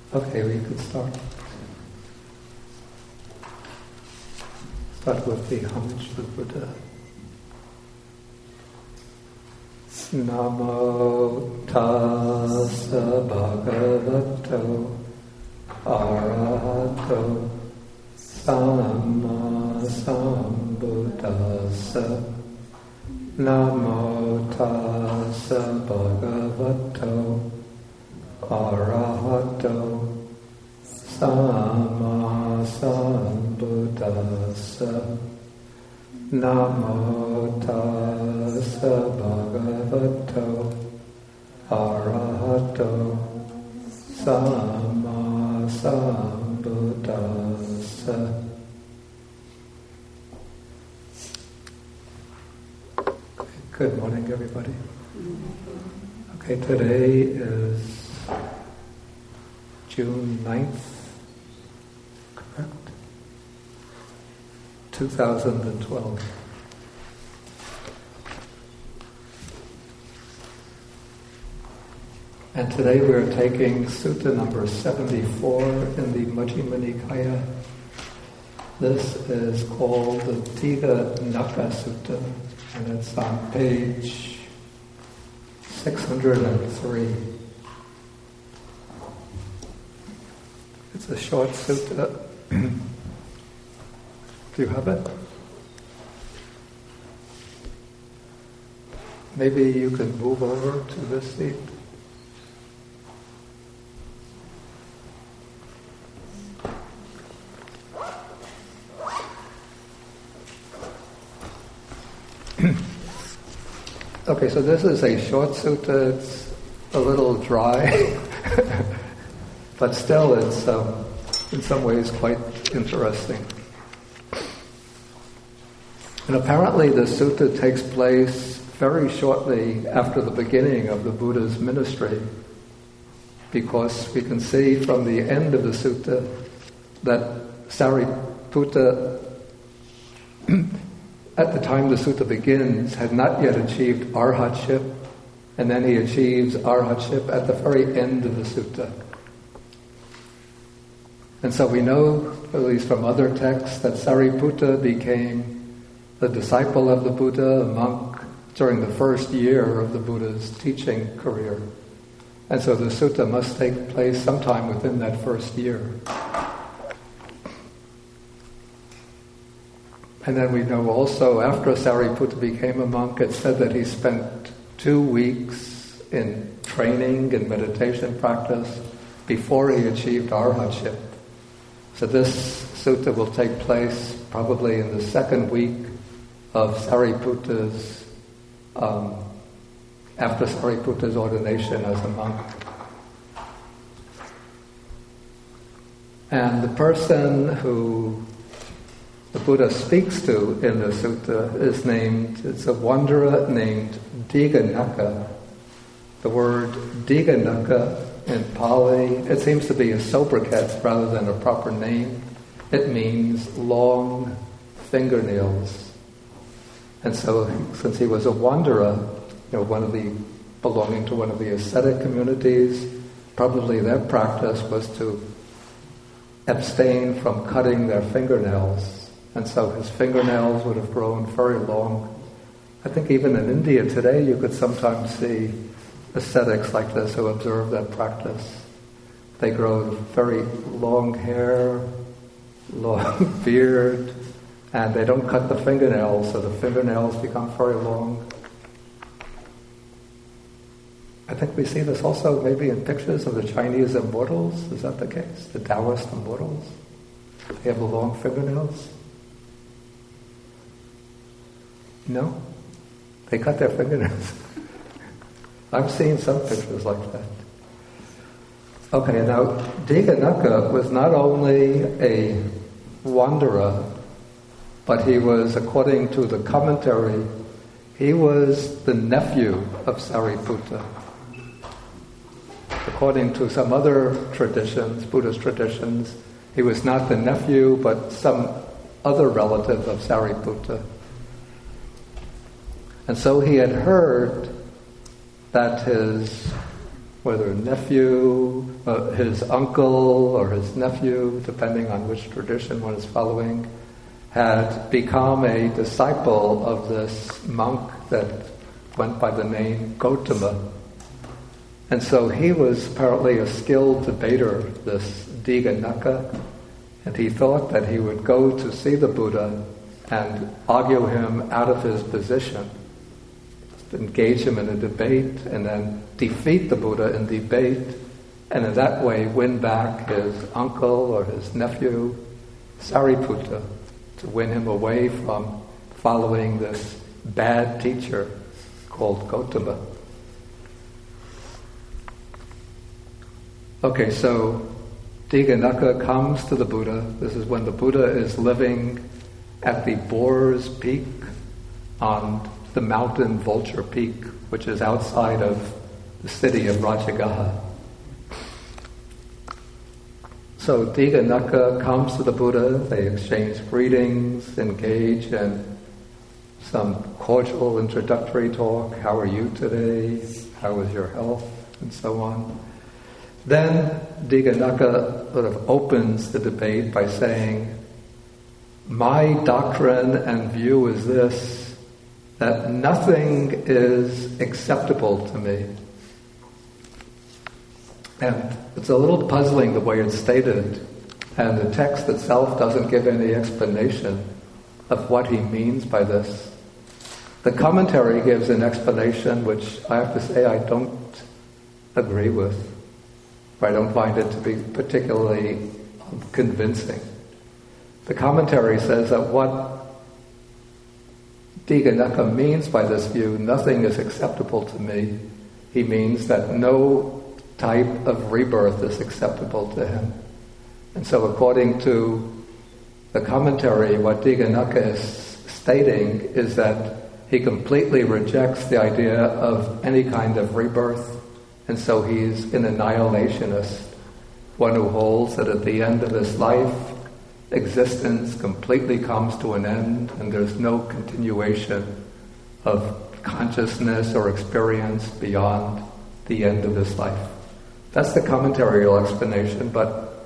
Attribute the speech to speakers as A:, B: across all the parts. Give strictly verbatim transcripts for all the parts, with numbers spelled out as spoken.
A: Okay, we could start. Start with the homage to Buddha. Namo tassa bhagavato arahato samma sambuddhassa. Namo tassa bhagavato arahato samma sambuddhassa. Namo tassa bhagavato arahato samma sambuddhassa. Good morning, everybody. Okay, today is June ninth, correct? two thousand twelve. And today we're taking Sutta number seventy-four in the Majjhima Nikaya. This is called the Digha Nakha Sutta, and it's on page six hundred three. It's a short sutta. Do you have it? Maybe you can move over to this seat. Okay, so this is a short sutta. It's a little dry, but still it's um, in some ways quite interesting. And apparently the sutta takes place very shortly after the beginning of the Buddha's ministry, because we can see from the end of the sutta that Sariputta, at the time the sutta begins, had not yet achieved arhatship, and then he achieves arhatship at the very end of the sutta. And so we know, at least from other texts, that Sariputta became the disciple of the Buddha, a monk, during the first year of the Buddha's teaching career. And so the sutta must take place sometime within that first year. And then we know also, after Sariputta became a monk, it's said that he spent two weeks in training and meditation practice before he achieved arhatship. So this sutta will take place probably in the second week of Sariputta's, um, after Sariputta's ordination as a monk. And the person who the Buddha speaks to in the sutta is named, it's a wanderer named Digha Nakha. The word Digha Nakha in Pali, it seems to be a sobriquet rather than a proper name. It means long fingernails. And so, since he was a wanderer, you know, one of the, belonging to one of the ascetic communities, probably their practice was to abstain from cutting their fingernails. And so his fingernails would have grown very long. I think even in India today you could sometimes see ascetics like this who observe that practice. They grow very long hair, long beard, and they don't cut the fingernails, so the fingernails become very long. I think we see this also maybe in pictures of the Chinese immortals. Is that the case? The Taoist immortals? They have the long fingernails? No? They cut their fingernails. I've seen some pictures like that. Okay, now Digha Nakha was not only a wanderer, but he was, according to the commentary, he was the nephew of Sariputta. According to some other traditions, Buddhist traditions, he was not the nephew, but some other relative of Sariputta. And so he had heard that his whether nephew, uh, his uncle or his nephew, depending on which tradition one is following, had become a disciple of this monk that went by the name Gotama. And so he was apparently a skilled debater, this Diganaka, and he thought that he would go to see the Buddha and argue him out of his position, engage him in a debate, and then defeat the Buddha in debate, and in that way win back his uncle or his nephew, Sariputta, to win him away from following this bad teacher called Gotama. Okay, so Diganaka comes to the Buddha. This is when the Buddha is living at the Boar's Peak on the mountain Vulture Peak, which is outside of the city of Rajagaha. So Diganaka comes to the Buddha, they exchange greetings, engage in some cordial introductory talk. How are you today? How is your health? And so on. Then Diganaka sort of opens the debate by saying, my doctrine and view is this, that nothing is acceptable to me. And it's a little puzzling the way it's stated, and the text itself doesn't give any explanation of what he means by this. The commentary gives an explanation which I have to say I don't agree with. I don't find it to be particularly convincing. The commentary says that what Diganaka means by this view, nothing is acceptable to me, he means that no type of rebirth is acceptable to him. And so according to the commentary, what Diganaka is stating is that he completely rejects the idea of any kind of rebirth, and so he's an annihilationist, one who holds that at the end of his life, existence completely comes to an end and there's no continuation of consciousness or experience beyond the end of his life. That's the commentarial explanation, but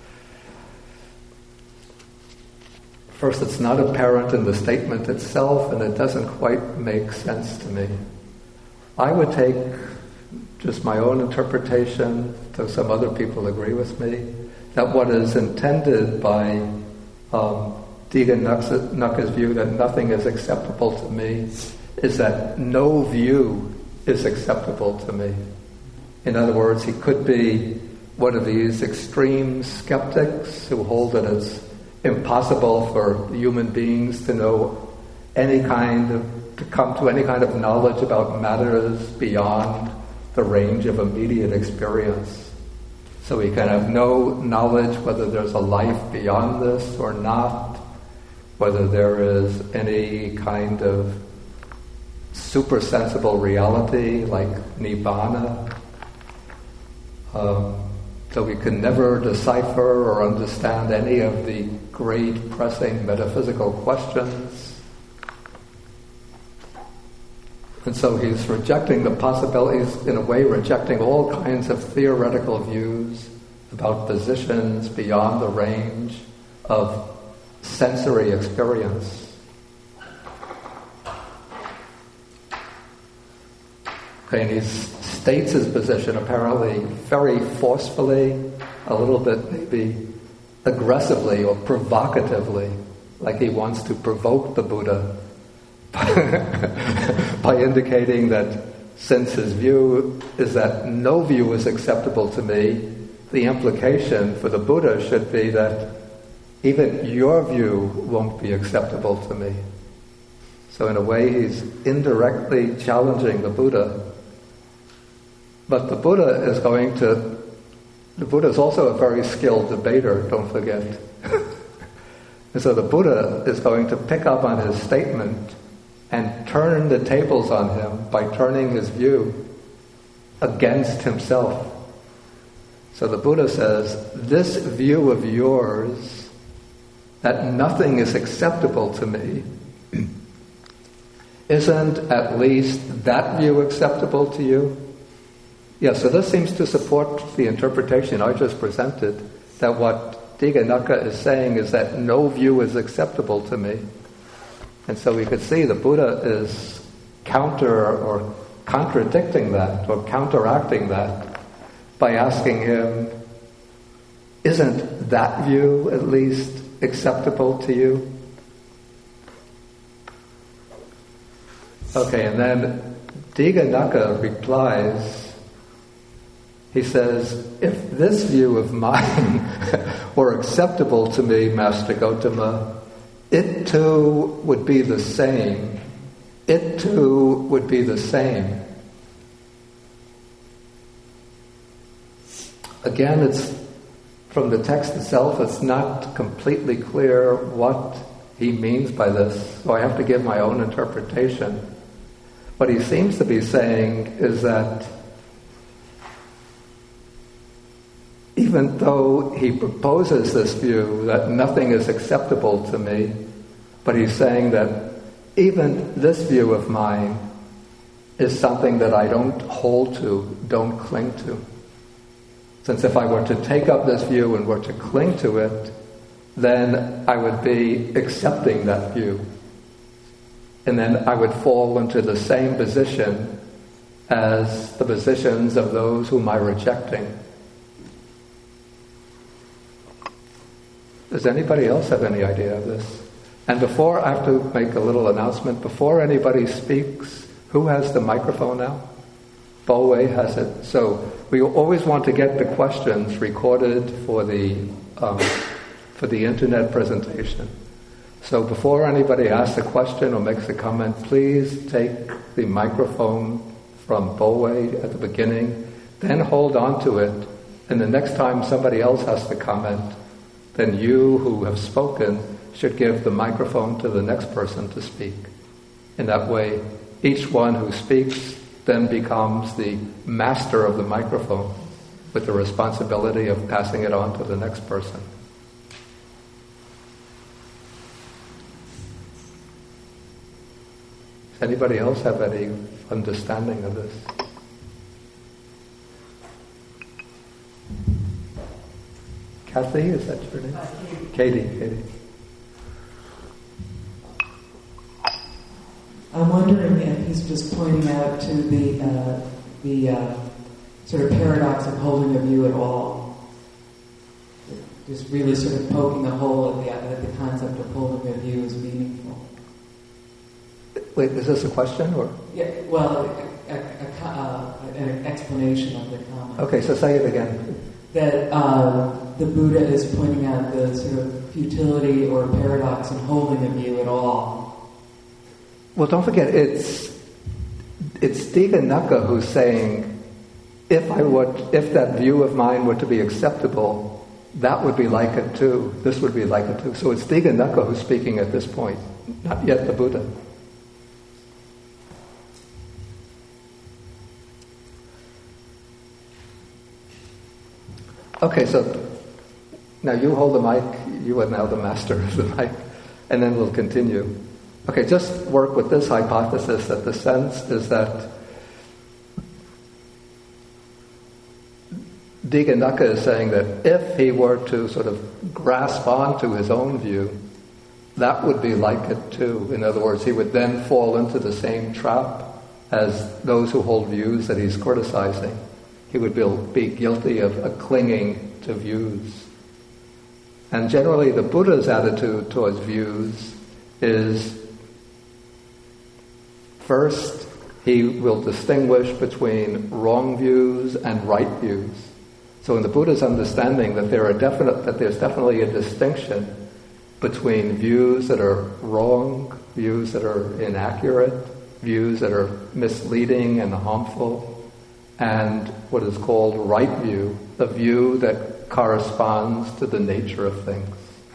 A: first, it's not apparent in the statement itself, and it doesn't quite make sense to me. I would take just my own interpretation, though some other people agree with me, that what is intended by um, Diganaka's view that nothing is acceptable to me is that no view is acceptable to me. In other words, he could be one of these extreme skeptics who hold that it's impossible for human beings to know any kind of, to come to any kind of knowledge about matters beyond the range of immediate experience. So we can have no knowledge whether there's a life beyond this or not, whether there is any kind of supersensible reality like Nibbana. Um, so we can never decipher or understand any of the great pressing metaphysical questions. And so he's rejecting the possibilities, in a way rejecting all kinds of theoretical views about positions beyond the range of sensory experience. Okay, and he states his position apparently very forcefully, a little bit maybe aggressively or provocatively, like he wants to provoke the Buddha by indicating that since his view is that no view is acceptable to me, the implication for the Buddha should be that even your view won't be acceptable to me. So in a way he's indirectly challenging the Buddha. But the Buddha is going to, the Buddha is also a very skilled debater, don't forget. And so the Buddha is going to pick up on his statement and turn the tables on him by turning his view against himself. So the Buddha says, this view of yours, that nothing is acceptable to me, isn't at least that view acceptable to you? Yeah, so this seems to support the interpretation I just presented, that what Dighanakha is saying is that no view is acceptable to me. And so we could see the Buddha is counter or contradicting that or counteracting that by asking him, isn't that view at least acceptable to you? Okay, and then Dighanakha replies, he says, if this view of mine were acceptable to me, Master Gotama, it too would be the same. It too would be the same. Again, it's from the text itself, it's not completely clear what he means by this, so I have to give my own interpretation. What he seems to be saying is that even though he proposes this view that nothing is acceptable to me, but he's saying that even this view of mine is something that I don't hold to, don't cling to. Since if I were to take up this view and were to cling to it, then I would be accepting that view. And then I would fall into the same position as the positions of those whom I'm rejecting. Does anybody else have any idea of this? And before, I have to make a little announcement. Before anybody speaks, who has the microphone now? Bowe has it. So we always want to get the questions recorded for the um, for the internet presentation. So before anybody asks a question or makes a comment, please take the microphone from Bowe at the beginning, then hold on to it, and the next time somebody else has to comment, then you who have spoken should give the microphone to the next person to speak. In that way, each one who speaks then becomes the master of the microphone with the responsibility of passing it on to the next person. Does anybody else have any understanding of this? Kathy, is that your name? Uh, Katie. Katie. Katie.
B: I'm wondering if he's just pointing out to the uh, the uh, sort of paradox of holding a view at all. Just really sort of poking a hole at the, at the concept of holding a view is meaningful.
A: Wait, is this a question or?
B: Yeah, well, a, a, a, uh, an explanation of the comment.
A: Okay, so say it again.
B: That uh, the Buddha is pointing out the sort of futility or paradox in holding a view at all.
A: Well, don't forget, it's it's Dighanakha who's saying, if I would, if that view of mine were to be acceptable, that would be like it too. This would be like it too. So it's Dighanakha who's speaking at this point, not yet the Buddha. Okay, so now you hold the mic. You are now the master of the mic, and then we'll continue. Okay, just work with this hypothesis that the sense is that Dighanakha is saying that if he were to sort of grasp onto his own view, that would be like it too. In other words, he would then fall into the same trap as those who hold views that he's criticizing. He would be, be guilty of a clinging to views. And generally the Buddha's attitude towards views is, first, he will distinguish between wrong views and right views. So in the Buddha's understanding that there are definite that there's definitely a distinction between views that are wrong, views that are inaccurate, views that are misleading and harmful, and what is called right view, a view that corresponds to the nature of things.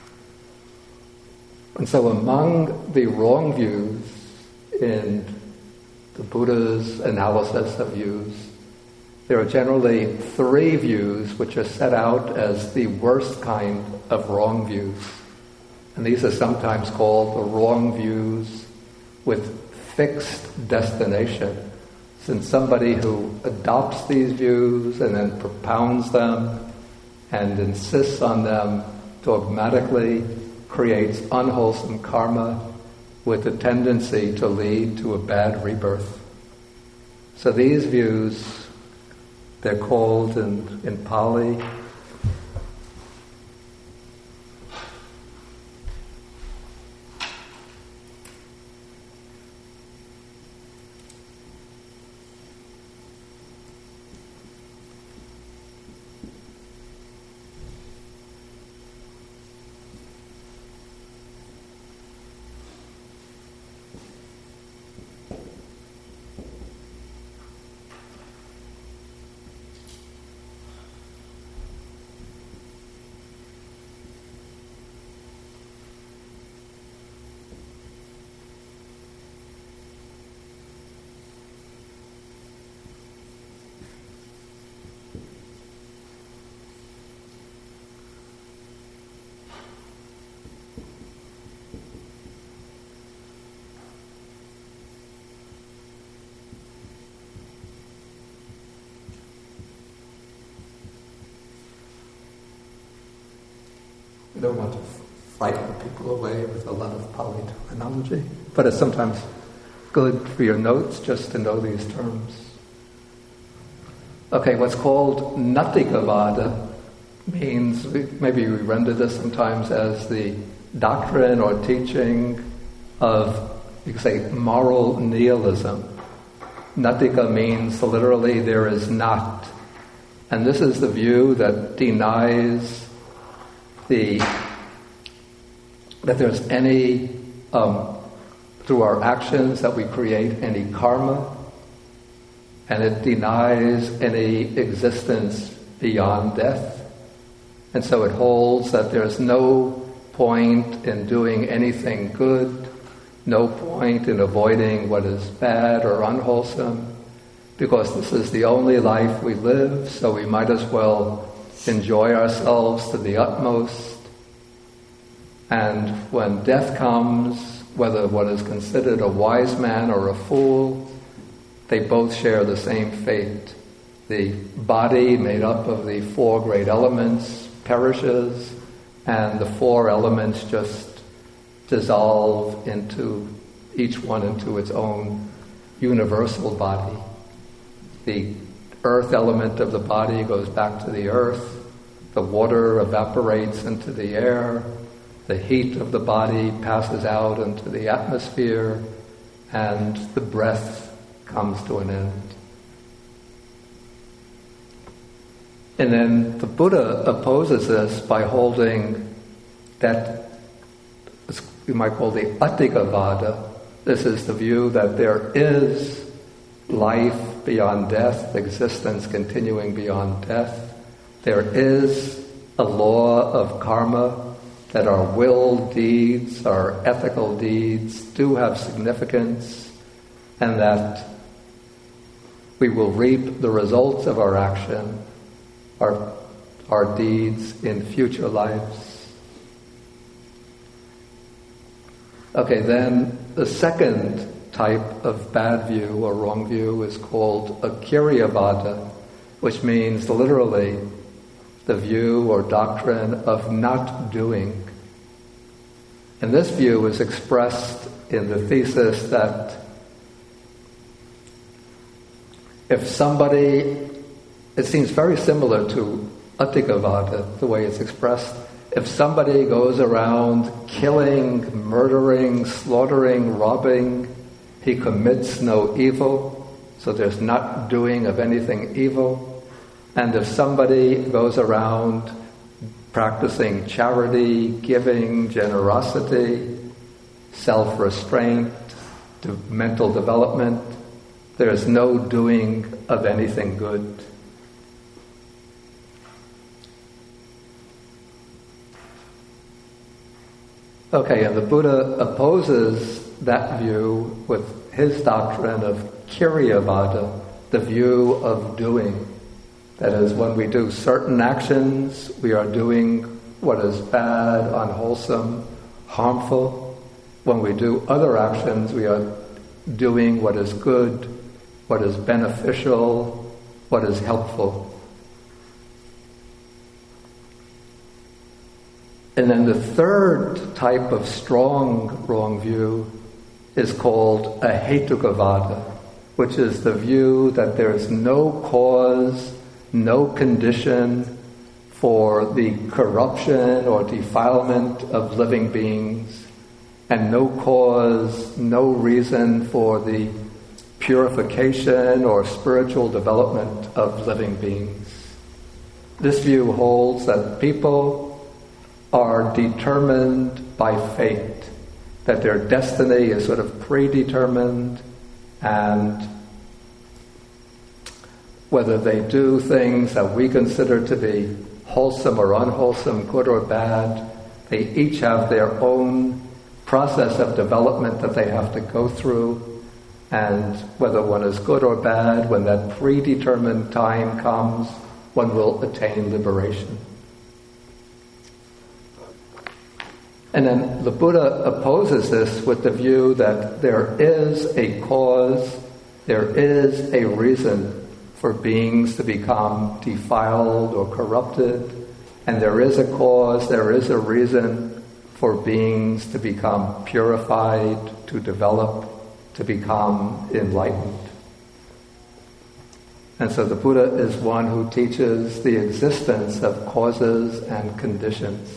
A: And so among the wrong views in the Buddha's analysis of views, there are generally three views which are set out as the worst kind of wrong views. And these are sometimes called the wrong views with fixed destination. Since somebody who adopts these views and then propounds them and insists on them dogmatically creates unwholesome karma with a tendency to lead to a bad rebirth. So these views, they're called in, in Pali I don't want to frighten people away with a lot of Pali terminology, but it's sometimes good for your notes just to know these terms. Okay, what's called Nattikavada means, maybe we render this sometimes as the doctrine or teaching of, you could say, moral nihilism. Nattika means literally there is not. And this is the view that denies The, that there's any, um, through our actions, that we create any karma, and it denies any existence beyond death. And so it holds that there's no point in doing anything good, no point in avoiding what is bad or unwholesome, because this is the only life we live, so we might as well enjoy ourselves to the utmost. And when death comes, whether one is considered a wise man or a fool, they both share the same fate. The body, made up of the four great elements, perishes, and the four elements just dissolve into, each one into its own universal body. The earth element of the body goes back to the earth, the water evaporates into the air, the heat of the body passes out into the atmosphere, and the breath comes to an end. And then the Buddha opposes this by holding that, you might call the Attikavada. This is the view that there is life beyond death, existence continuing beyond death. There is a law of karma, that our will deeds, our ethical deeds do have significance, and that we will reap the results of our action, our, our deeds in future lives. Okay, then the second type of bad view or wrong view is called Akiryavada, which means literally the view or doctrine of not doing. And this view is expressed in the thesis that if somebody, it seems very similar to Attikavada, the way it's expressed. If somebody goes around killing, murdering, slaughtering, robbing, he commits no evil, so there's not doing of anything evil. And if somebody goes around practicing charity, giving, generosity, self-restraint, to mental development, there is no doing of anything good. Okay, and the Buddha opposes that view with his doctrine of Kiryavada, the view of doing. That is, when we do certain actions, we are doing what is bad, unwholesome, harmful. When we do other actions, we are doing what is good, what is beneficial, what is helpful. And then the third type of strong wrong view is called a hetukavada, which is the view that there is no cause, no condition for the corruption or defilement of living beings, and no cause, no reason for the purification or spiritual development of living beings. This view holds that people are determined by fate, that their destiny is sort of predetermined, and whether they do things that we consider to be wholesome or unwholesome, good or bad, they each have their own process of development that they have to go through, and whether one is good or bad, when that predetermined time comes, one will attain liberation. And then the Buddha opposes this with the view that there is a cause, there is a reason for beings to become defiled or corrupted, and there is a cause, there is a reason for beings to become purified, to develop, to become enlightened. And so the Buddha is one who teaches the existence of causes and conditions.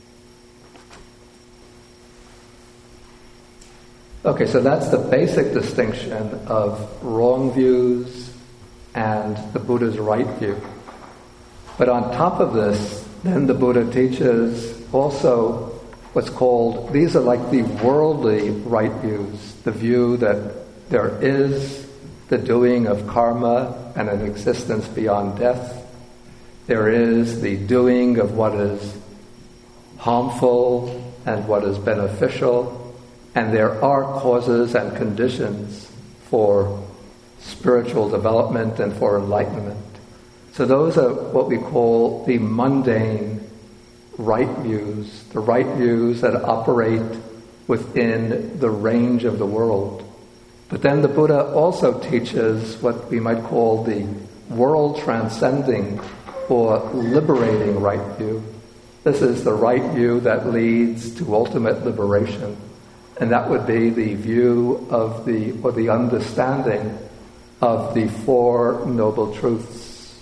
A: Okay, so that's the basic distinction of wrong views and the Buddha's right view. But on top of this, then the Buddha teaches also what's called, these are like the worldly right views, the view that there is the doing of karma and an existence beyond death. There is the doing of what is harmful and what is beneficial. And there are causes and conditions for spiritual development and for enlightenment. So those are what we call the mundane right views, the right views that operate within the range of the world. But then the Buddha also teaches what we might call the world transcending or liberating right view. This is the right view that leads to ultimate liberation. And that would be the view of the, or the understanding of the Four Noble Truths.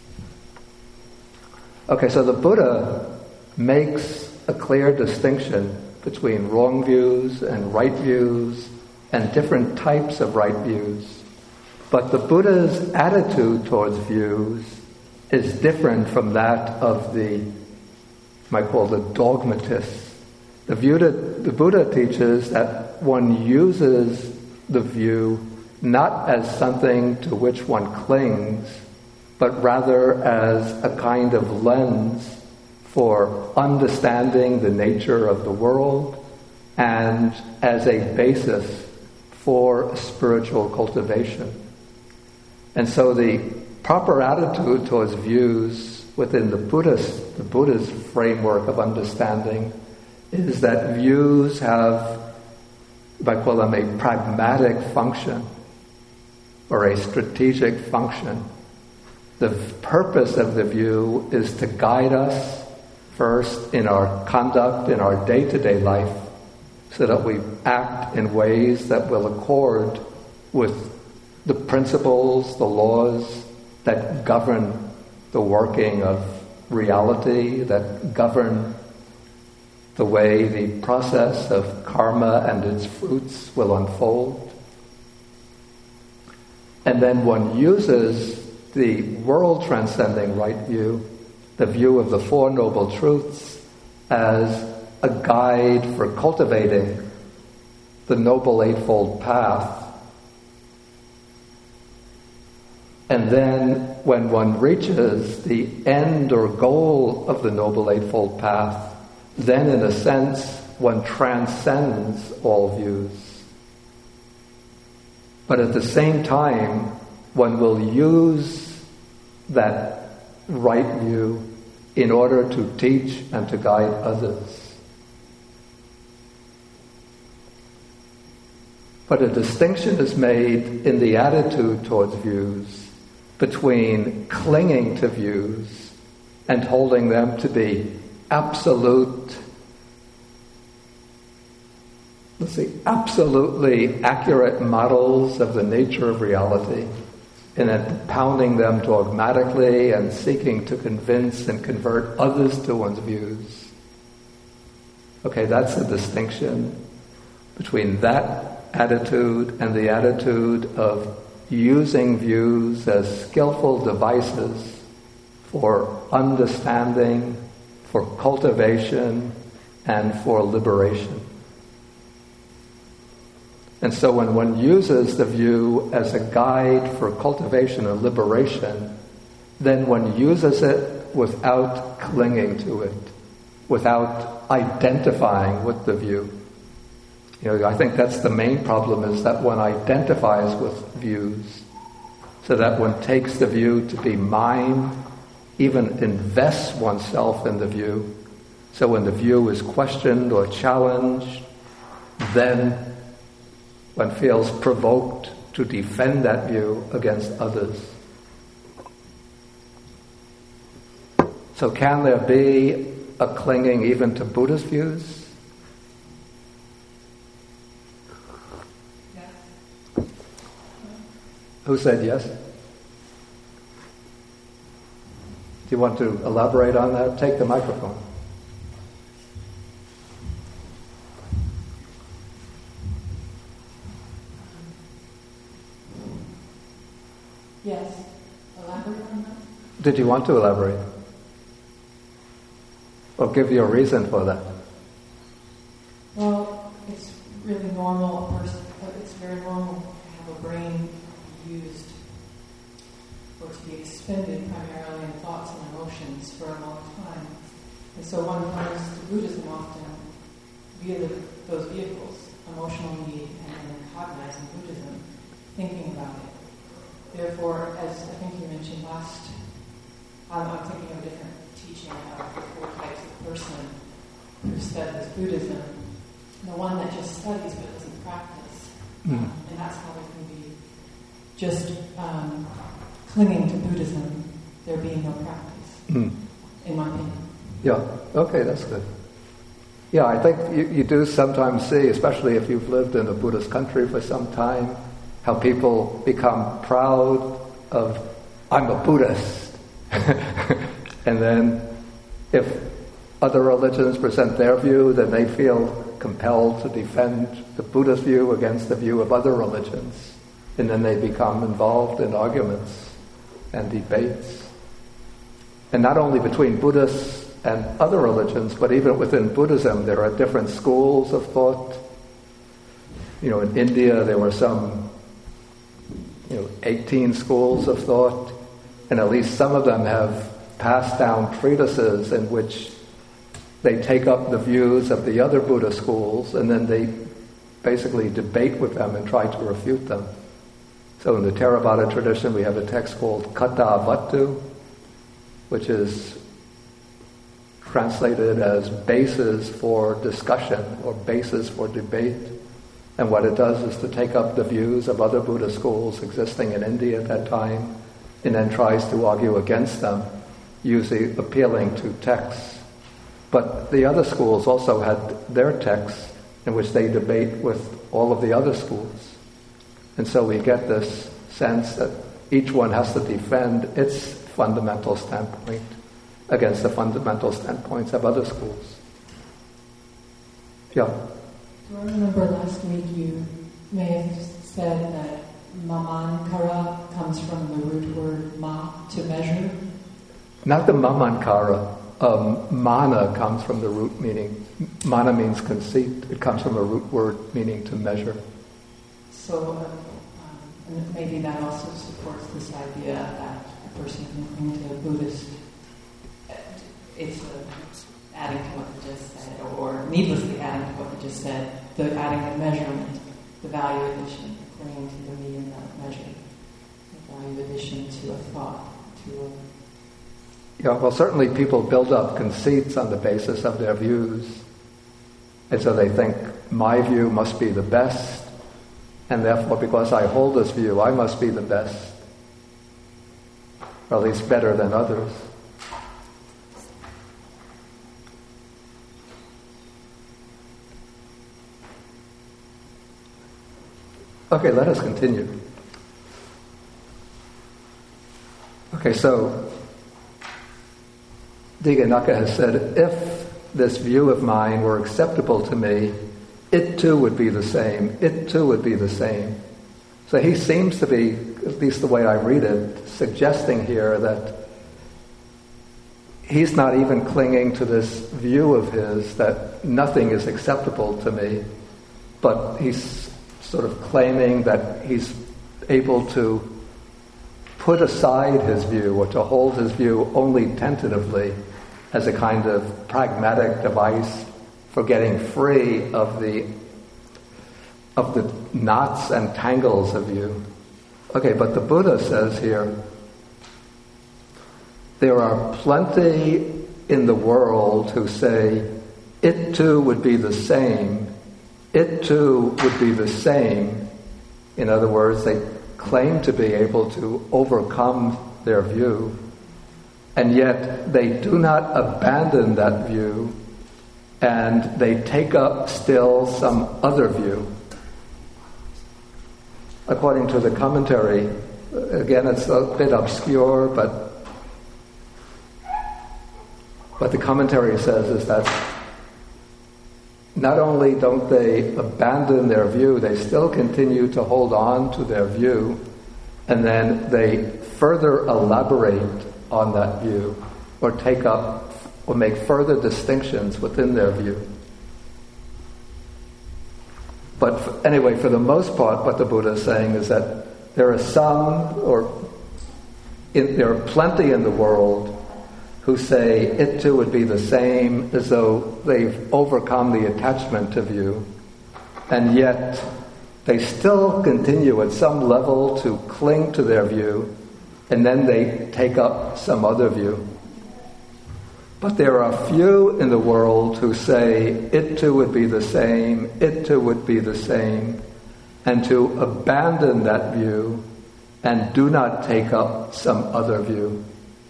A: Okay, so the Buddha makes a clear distinction between wrong views and right views and different types of right views. But the Buddha's attitude towards views is different from that of the, you might call the dogmatists. The, view that the Buddha teaches that one uses the view not as something to which one clings, but rather as a kind of lens for understanding the nature of the world and as a basis for spiritual cultivation. And so the proper attitude towards views within the Buddhist, the Buddha's framework of understanding is that views have, if I call them, a pragmatic function or a strategic function. The purpose of the view is to guide us first in our conduct, in our day-to-day life, so that we act in ways that will accord with the principles, the laws that govern the working of reality, that govern the way the process of karma and its fruits will unfold. And then one uses the world-transcending right view, the view of the Four Noble Truths, as a guide for cultivating the Noble Eightfold Path. And then when one reaches the end or goal of the Noble Eightfold Path, then in a sense one transcends all views. But at the same time, one will use that right view in order to teach and to guide others. But a distinction is made in the attitude towards views between clinging to views and holding them to be absolute, let's see, absolutely accurate models of the nature of reality, and then pounding them dogmatically and seeking to convince and convert others to one's views. Okay, that's the distinction between that attitude and the attitude of using views as skillful devices for understanding, for cultivation, and for liberation. And so when one uses the view as a guide for cultivation and liberation, then one uses it without clinging to it, without identifying with the view. You know, I think that's the main problem, is that one identifies with views, so that one takes the view to be mine, even invests oneself in the view. So when the view is questioned or challenged, then one feels provoked to defend that view against others. So can there be a clinging even to Buddhist views?
B: Yes.
A: Who said yes? Do you want to elaborate on that? Take the microphone.
B: Yes. Elaborate on that?
A: Did you want to elaborate? Or give you a reason for that?
B: Well, it's really normal. A person, it's very normal to have a brain used or to be expended primarily in thoughts and emotions for a long time. And so one comes to Buddhism often via the, those vehicles, emotional need and then cognizing Buddhism, thinking about it. Therefore, as I think you mentioned last, um, I'm thinking of a different teaching about the four types of person who studies Buddhism. The one that just studies but doesn't practice.
A: Mm.
B: Um, and that's how it can be just um, clinging to Buddhism, there being no practice,
A: Mm.
B: in my opinion.
A: Yeah, okay, that's good. Yeah, I think you, you do sometimes see, especially if you've lived in a Buddhist country for some time, how people become proud of, I'm a Buddhist. And then if other religions present their view, then they feel compelled to defend the Buddhist view against the view of other religions. And then they become involved in arguments and debates. And not only between Buddhists and other religions, but even within Buddhism, there are different schools of thought. You know, in India, there were some, you know, eighteen schools of thought, and at least some of them have passed down treatises in which they take up the views of the other Buddha schools, and then they basically debate with them and try to refute them. So in the Theravada tradition, we have a text called Kata Vattu, which is translated as basis for discussion or basis for debate. And what it does is to take up the views of other Buddha schools existing in India at that time, and then tries to argue against them, usually appealing to texts. But the other schools also had their texts in which they debate with all of the other schools. And so we get this sense that each one has to defend its fundamental standpoint against the fundamental standpoints of other schools. Yeah.
B: Do I remember last week you may have said that mamankara comes from the root word ma, to measure?
A: Not the mamankara. Um, mana comes from the root meaning, mana means conceit. It comes from a root word meaning to measure.
B: So uh, um, maybe that also supports this idea that a person can cling to a Buddhist, it's a, adding to what you just said, or needlessly adding to what you just said, the adding the measurement, the value addition, clinging to the meaning of measure, the value addition to a thought, to a
A: Yeah, well, certainly people build up conceits on the basis of their views. And so they think, my view must be the best, and therefore because I hold this view, I must be the best, or at least better than others. Okay, let us continue. Okay, so Dighanakha has said, if this view of mine were acceptable to me, it too would be the same. It too would be the same. So he seems to be, at least the way I read it, suggesting here that he's not even clinging to this view of his that nothing is acceptable to me, but he's sort of claiming that he's able to put aside his view or to hold his view only tentatively as a kind of pragmatic device for getting free of the of the knots and tangles of view. Okay, but the Buddha says here, there are plenty in the world who say, it too would be the same, it too would be the same. In other words, they claim to be able to overcome their view, and yet they do not abandon that view, and they take up still some other view. According to the commentary, again, it's a bit obscure, but what the commentary says is that not only don't they abandon their view, they still continue to hold on to their view, and then they further elaborate on that view, or take up, or make further distinctions within their view. But f- anyway, for the most part, what the Buddha is saying is that there are some, or in, there are plenty in the world who say it too would be the same, as though they've overcome the attachment to view, and yet they still continue at some level to cling to their view, and then they take up some other view. But there are few in the world who say it too would be the same, it too would be the same, and to abandon that view and do not take up some other view.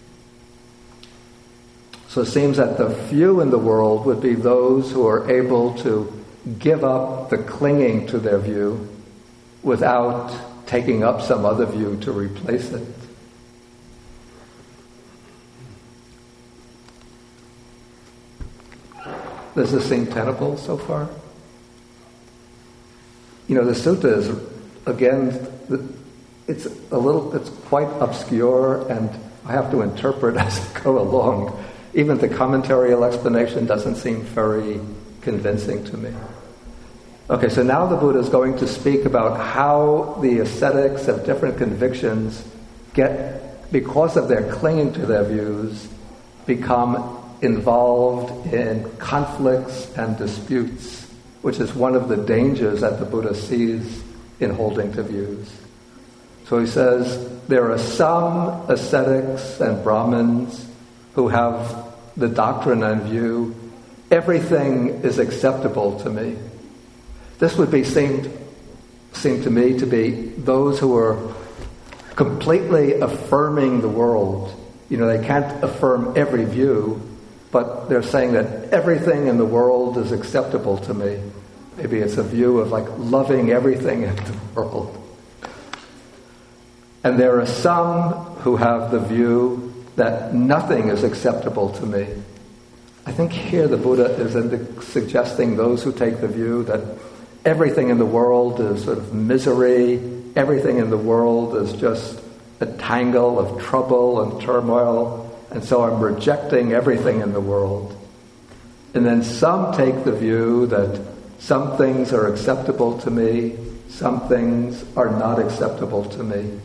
A: So it seems that the few in the world would be those who are able to give up the clinging to their view without taking up some other view to replace it. Does this seem tenable so far? You know, the sutta is, again, it's a little, it's quite obscure, and I have to interpret as I go along. Even the commentarial explanation doesn't seem very convincing to me. Okay, so now the Buddha is going to speak about how the ascetics of different convictions get, because of their clinging to their views, become involved in conflicts and disputes, which is one of the dangers that the Buddha sees in holding to views. So he says, there are some ascetics and Brahmins who have the doctrine and view, everything is acceptable to me. This would be seemed, seemed to me to be those who are completely affirming the world. You know, they can't affirm every view, but they're saying that everything in the world is acceptable to me. Maybe it's a view of like loving everything in the world. And there are some who have the view that nothing is acceptable to me. I think here the Buddha is in suggesting those who take the view that everything in the world is sort of misery, everything in the world is just a tangle of trouble and turmoil, and so I'm rejecting everything in the world. And then some take the view that some things are acceptable to me, some things are not acceptable to me.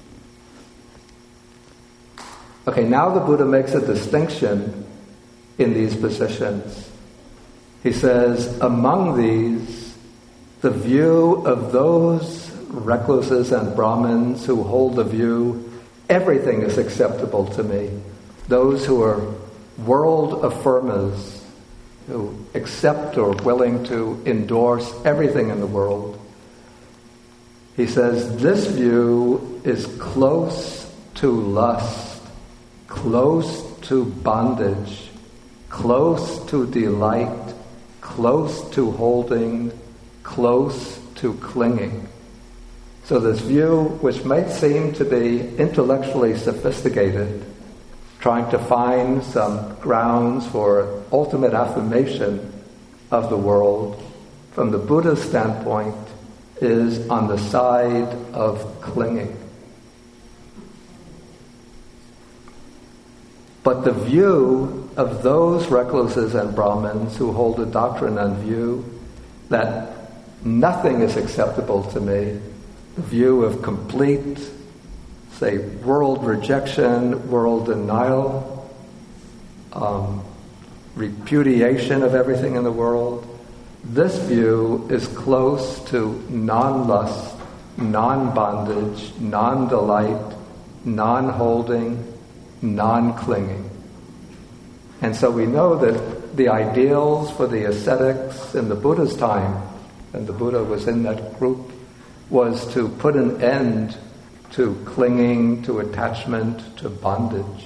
A: Okay, now the Buddha makes a distinction in these positions. He says, among these, the view of those recluses and Brahmins who hold the view, everything is acceptable to me. Those who are world affirmers, who accept or willing to endorse everything in the world. He says, this view is close to lust, close to bondage, close to delight, close to holding, close to clinging. So this view, which might seem to be intellectually sophisticated, trying to find some grounds for ultimate affirmation of the world, from the Buddha's standpoint, is on the side of clinging. But the view of those recluses and Brahmins who hold a doctrine and view that nothing is acceptable to me, the view of complete, say, world rejection, world denial, um, repudiation of everything in the world, this view is close to non-lust, non-bondage, non-delight, non-holding, non-clinging. And so we know that the ideals for the ascetics in the Buddha's time, and the Buddha was in that group, was to put an end to clinging, to attachment, to bondage.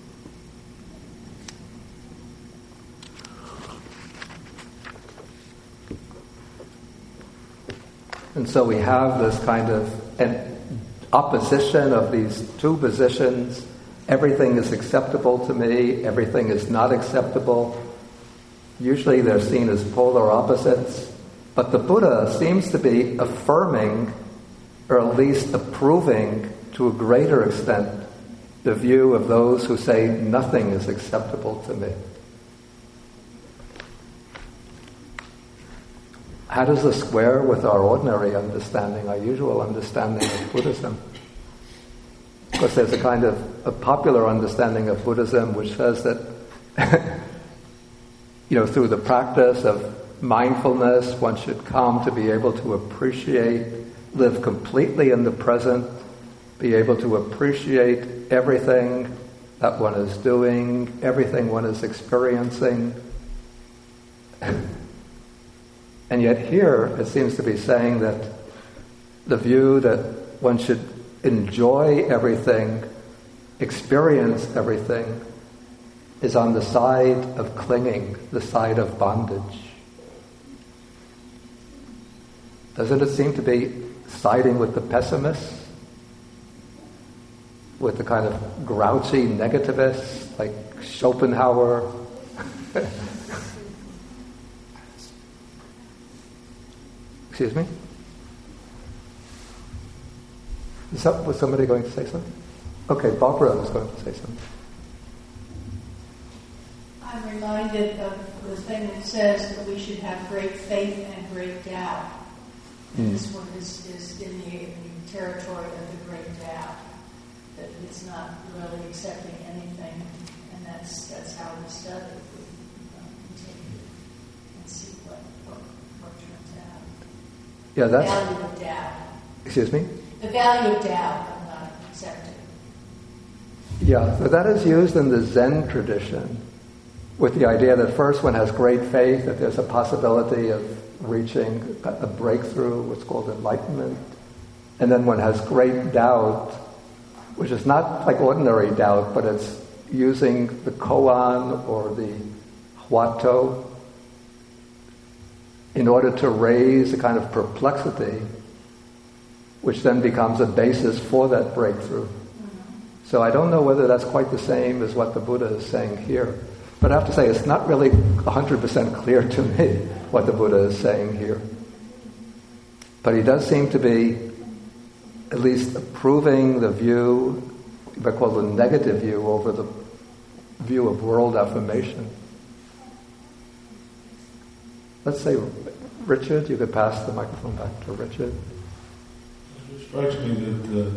A: And so we have this kind of an opposition of these two positions. Everything is acceptable to me, everything is not acceptable. Usually they're seen as polar opposites. But the Buddha seems to be affirming, or at least approving to a greater extent, the view of those who say nothing is acceptable to me. How does this square with our ordinary understanding, our usual understanding of Buddhism? Because there's a kind of a popular understanding of Buddhism which says that, you know, through the practice of mindfulness, one should come to be able to appreciate, live completely in the present, be able to appreciate everything that one is doing, everything one is experiencing. And yet here it seems to be saying that the view that one should enjoy everything, experience everything, is on the side of clinging, the side of bondage. Doesn't it seem to be siding with the pessimists? With the kind of grouchy negativists like Schopenhauer? Excuse me? Is that, was somebody going to say something? Okay, Barbara was going to say something.
C: I'm reminded of the thing that says that we should have great faith and great doubt. Mm. This one is, is in the, in the territory of the great doubt, that it's not really accepting anything, and that's that's how we study. We um, continue and see what, what, what turns out.
A: Yeah, that's...
C: The value of doubt.
A: Excuse me?
C: The value of doubt of not accepting.
A: Yeah, so that is used in the Zen tradition with the idea that first one has great faith, that there's a possibility of reaching a breakthrough, what's called enlightenment, and then one has great doubt, which is not like ordinary doubt, but it's using the koan or the huato in order to raise a kind of perplexity, which then becomes a basis for that breakthrough. Mm-hmm. So I don't know whether that's quite the same as what the Buddha is saying here. But I have to say, it's not really one hundred percent clear to me what the Buddha is saying here. But he does seem to be at least approving the view, if I call it a negative view, over the view of world affirmation. Let's say, Richard, you could pass the microphone back to Richard.
D: It strikes me that the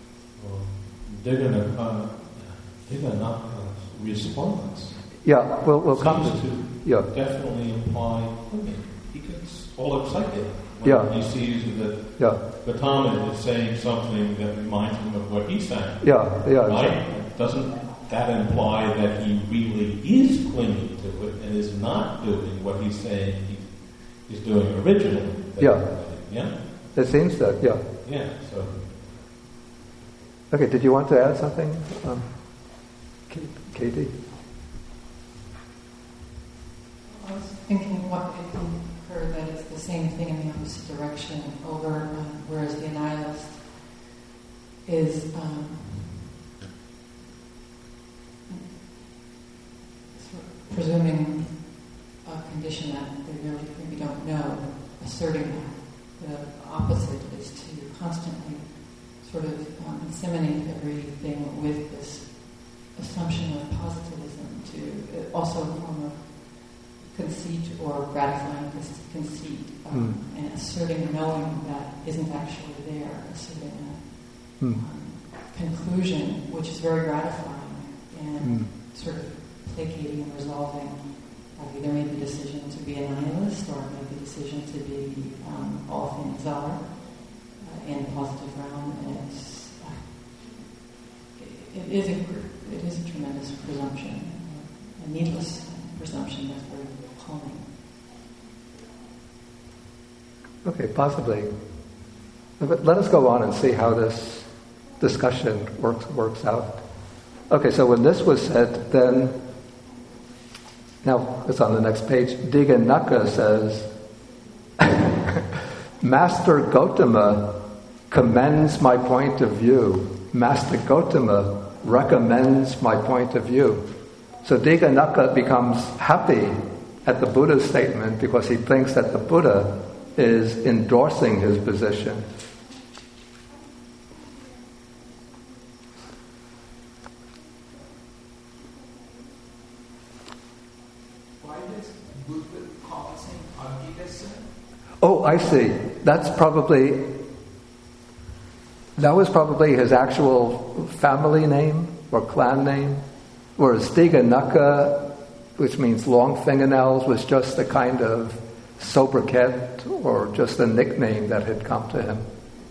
D: uh, Diganaka's response
A: yeah, we'll, we'll
D: seems
A: come
D: to,
A: to yeah.
D: definitely imply clinging. He gets all excited when
A: yeah.
D: he sees that
A: yeah.
D: Gautama is saying something that reminds him of what he's saying.
A: Yeah, yeah.
D: Right?
A: Exactly.
D: Doesn't that imply that he really is clinging to it and is not doing what he's saying he is doing originally?
A: Yeah.
D: Yeah?
A: It seems that, yeah.
D: Yeah, so.
A: Okay, did you want to add something, um, Katie?
B: I was thinking what it can occur that it's the same thing in the opposite direction over, um, whereas the nihilist is um, sort of presuming a condition that they really maybe don't know, asserting that. The opposite is to constantly sort of um, inseminate everything with this assumption of positivism, to uh, also a form of conceit or gratifying conceit, um, mm. and asserting knowing that isn't actually there, asserting a mm. um, conclusion which is very gratifying and mm. sort of placating and resolving. Uh, either made the decision to be a nihilist or made the decision to be um, all things are uh, in the positive realm, and it's uh, it, it is a it is a tremendous presumption, uh, a needless presumption that's very calming.
A: Okay, possibly. But let us go on and see how this discussion works works out. Okay, so when this was said, then. Now, it's on the next page. Diganaka says, Master Gautama commends my point of view. Master Gautama recommends my point of view. So Diganaka becomes happy at the Buddha's statement because he thinks that the Buddha is endorsing his position. Oh, I see. That's probably, that was probably his actual family name or clan name, whereas Diganaka, which means long fingernails, was just a kind of sobriquet or just a nickname that had come to him.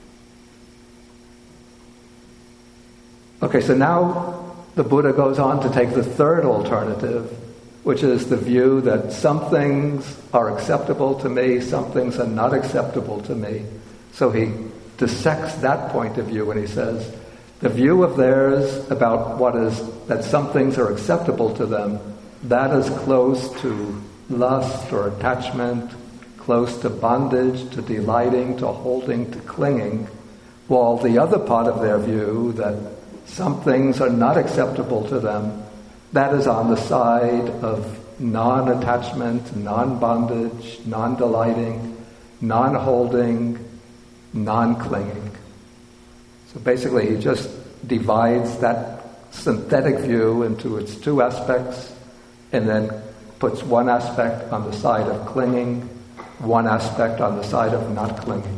A: Okay, so now the Buddha goes on to take the third alternative, which is the view that some things are acceptable to me, some things are not acceptable to me. So he dissects that point of view and he says, the view of theirs about what is, that some things are acceptable to them, that is close to lust or attachment, close to bondage, to delighting, to holding, to clinging, while the other part of their view, that some things are not acceptable to them, that is on the side of non-attachment, non-bondage, non-delighting, non-holding, non-clinging. So basically he just divides that synthetic view into its two aspects and then puts one aspect on the side of clinging, one aspect on the side of not clinging.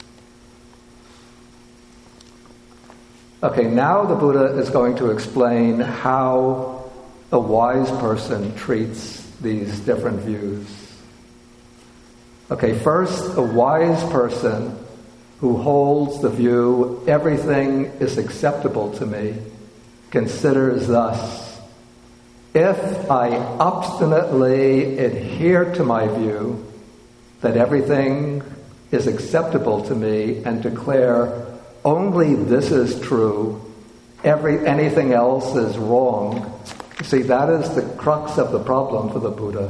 A: Okay, now the Buddha is going to explain how a wise person treats these different views. Okay, first, a wise person who holds the view everything is acceptable to me considers thus: if I obstinately adhere to my view that everything is acceptable to me and declare only this is true, every anything else is wrong. See, that is the crux of the problem for the Buddha.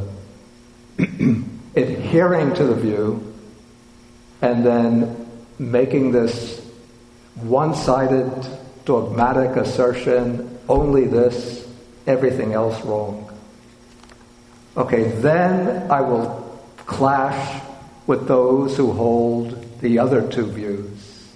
A: Adhering to the view and then making this one-sided dogmatic assertion, only this, everything else wrong. Okay, then I will clash with those who hold the other two views.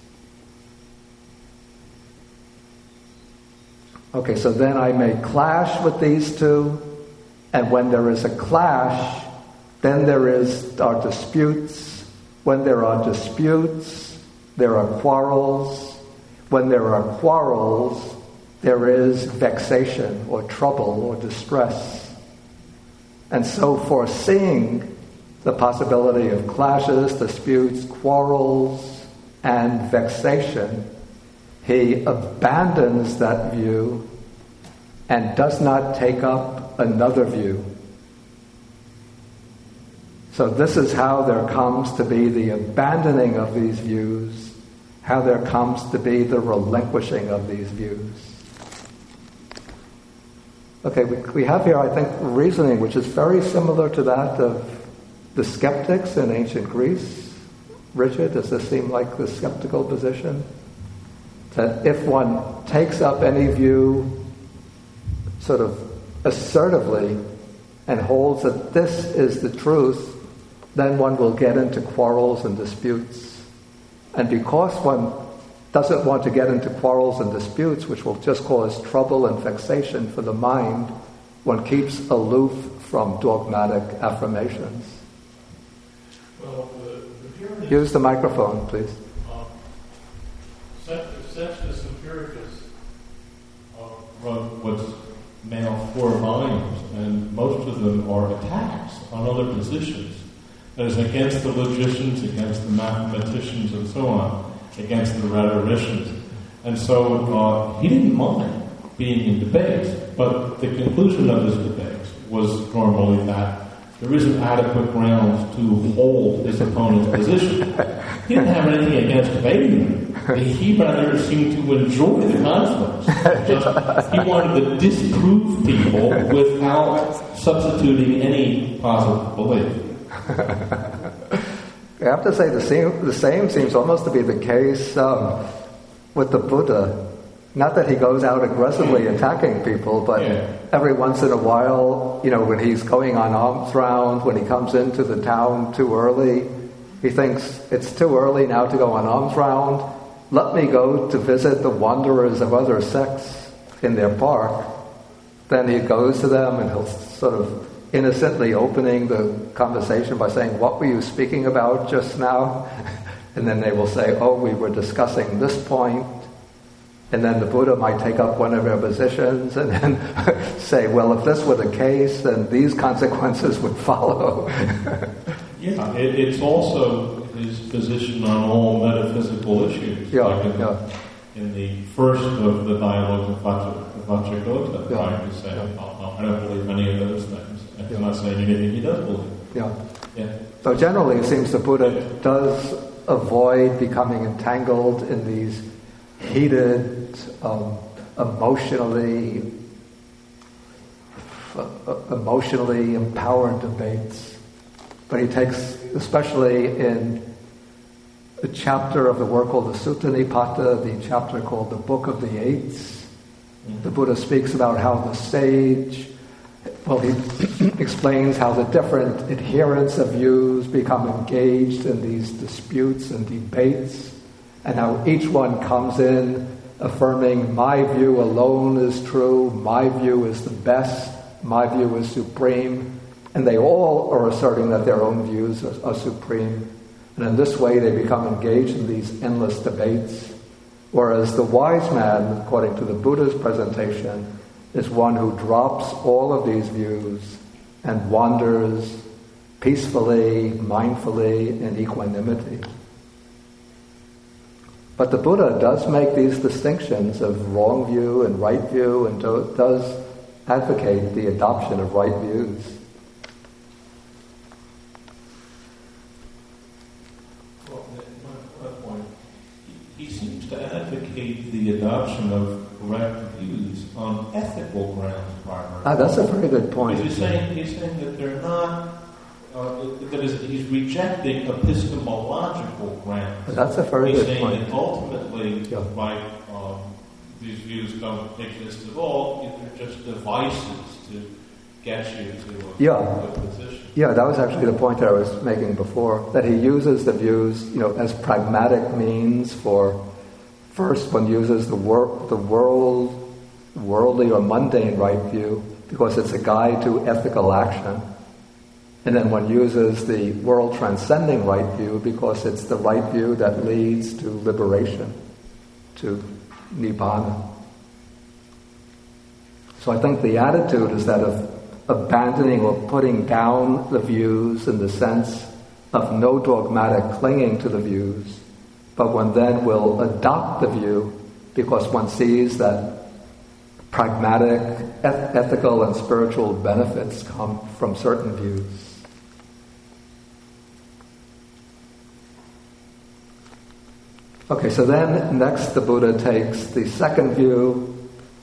A: Okay, so then I may clash with these two, and when there is a clash, then there is are disputes. When there are disputes, there are quarrels. When there are quarrels, there is vexation or trouble or distress. And so foreseeing the possibility of clashes, disputes, quarrels, and vexation, he abandons that view and does not take up another view. So this is how there comes to be the abandoning of these views, how there comes to be the relinquishing of these views. Okay, we, we have here, I think, reasoning which is very similar to that of the skeptics in ancient Greece. Richard, does this seem like the skeptical position? That if one takes up any view sort of assertively and holds that this is the truth, then one will get into quarrels and disputes. And because one doesn't want to get into quarrels and disputes, which will just cause trouble and vexation for the mind, one keeps aloof from dogmatic affirmations.
D: Well, the, the Puritan...
A: Use the microphone, please.
D: Uh, Sextus Empiricus uh, wrote what's now four volumes, and most of them are attacks on other positions. That is against the logicians, against the mathematicians, and so on, against the rhetoricians. And so uh, he didn't mind being in debates, but the conclusion of his debates was normally that there isn't adequate grounds to hold his opponent's position. He didn't have anything against debating. He rather seemed to enjoy the conflicts. Just, he wanted to disprove people without substituting any positive belief.
A: I have to say the same, the same seems almost to be the case um, with the Buddha. Not that he goes out aggressively attacking people, but
D: yeah.
A: every once in a while, you know, when he's going on alms round, when he comes into the town too early, he thinks it's too early now to go on alms round. Let me go to visit the wanderers of other sects in their park. Then he goes to them and he'll sort of innocently opening the conversation by saying, "What were you speaking about just now?" And then they will say, "Oh, we were discussing this point." And then the Buddha might take up one of their positions and then say, "Well, if this were the case, then these consequences would follow."
D: Yeah, it, it's also his position on all metaphysical issues.
A: Yeah,
D: like in,
A: yeah.
D: in the first of the dialogues of Vajragota,
A: Yeah,
D: trying to say,
A: yeah.
D: oh, I don't believe any of those things. And he's not saying anything he does believe.
A: Yeah.
D: Yeah.
A: So generally, it seems the Buddha does avoid becoming entangled in these heated, um, emotionally, uh, emotionally empowered debates. But he takes, especially in a chapter of the work called the Sutta Nipata, the chapter called the Book of the Eights, mm-hmm. the Buddha speaks about how the sage, well, he explains how the different adherents of views become engaged in these disputes and debates, and how each one comes in affirming, my view alone is true, my view is the best, my view is supreme, and they all are asserting that their own views are, are supreme. And in this way they become engaged in these endless debates. Whereas the wise man, according to the Buddha's presentation, is one who drops all of these views and wanders peacefully, mindfully, in equanimity. But the Buddha does make these distinctions of wrong view and right view, and do, does advocate the adoption of right views.
D: Well, my, my point, he, he seems to advocate the adoption of correct views on ethical grounds primarily.
A: Ah, that's a very good point.
D: He's saying, he's saying that they're not, uh, that is, he's rejecting epistemological grounds.
A: That's a very
D: he's
A: good
D: saying
A: point.
D: that ultimately,
A: Yeah.
D: like, um, these views don't exist at all, they're just devices to get you to a,
A: Yeah.
D: a position.
A: Yeah, that was actually the point that I was making before, that he uses the views, you know, as pragmatic means for, first one uses the, wor- the world, worldly or mundane right view, because it's a guide to ethical action. And then one uses the world transcending right view because it's the right view that leads to liberation, to nibbana. So I think the attitude is that of abandoning or putting down the views in the sense of no dogmatic clinging to the views, but one then will adopt the view because one sees that pragmatic, eth- ethical and spiritual benefits come from certain views. Okay, so then next the Buddha takes the second view,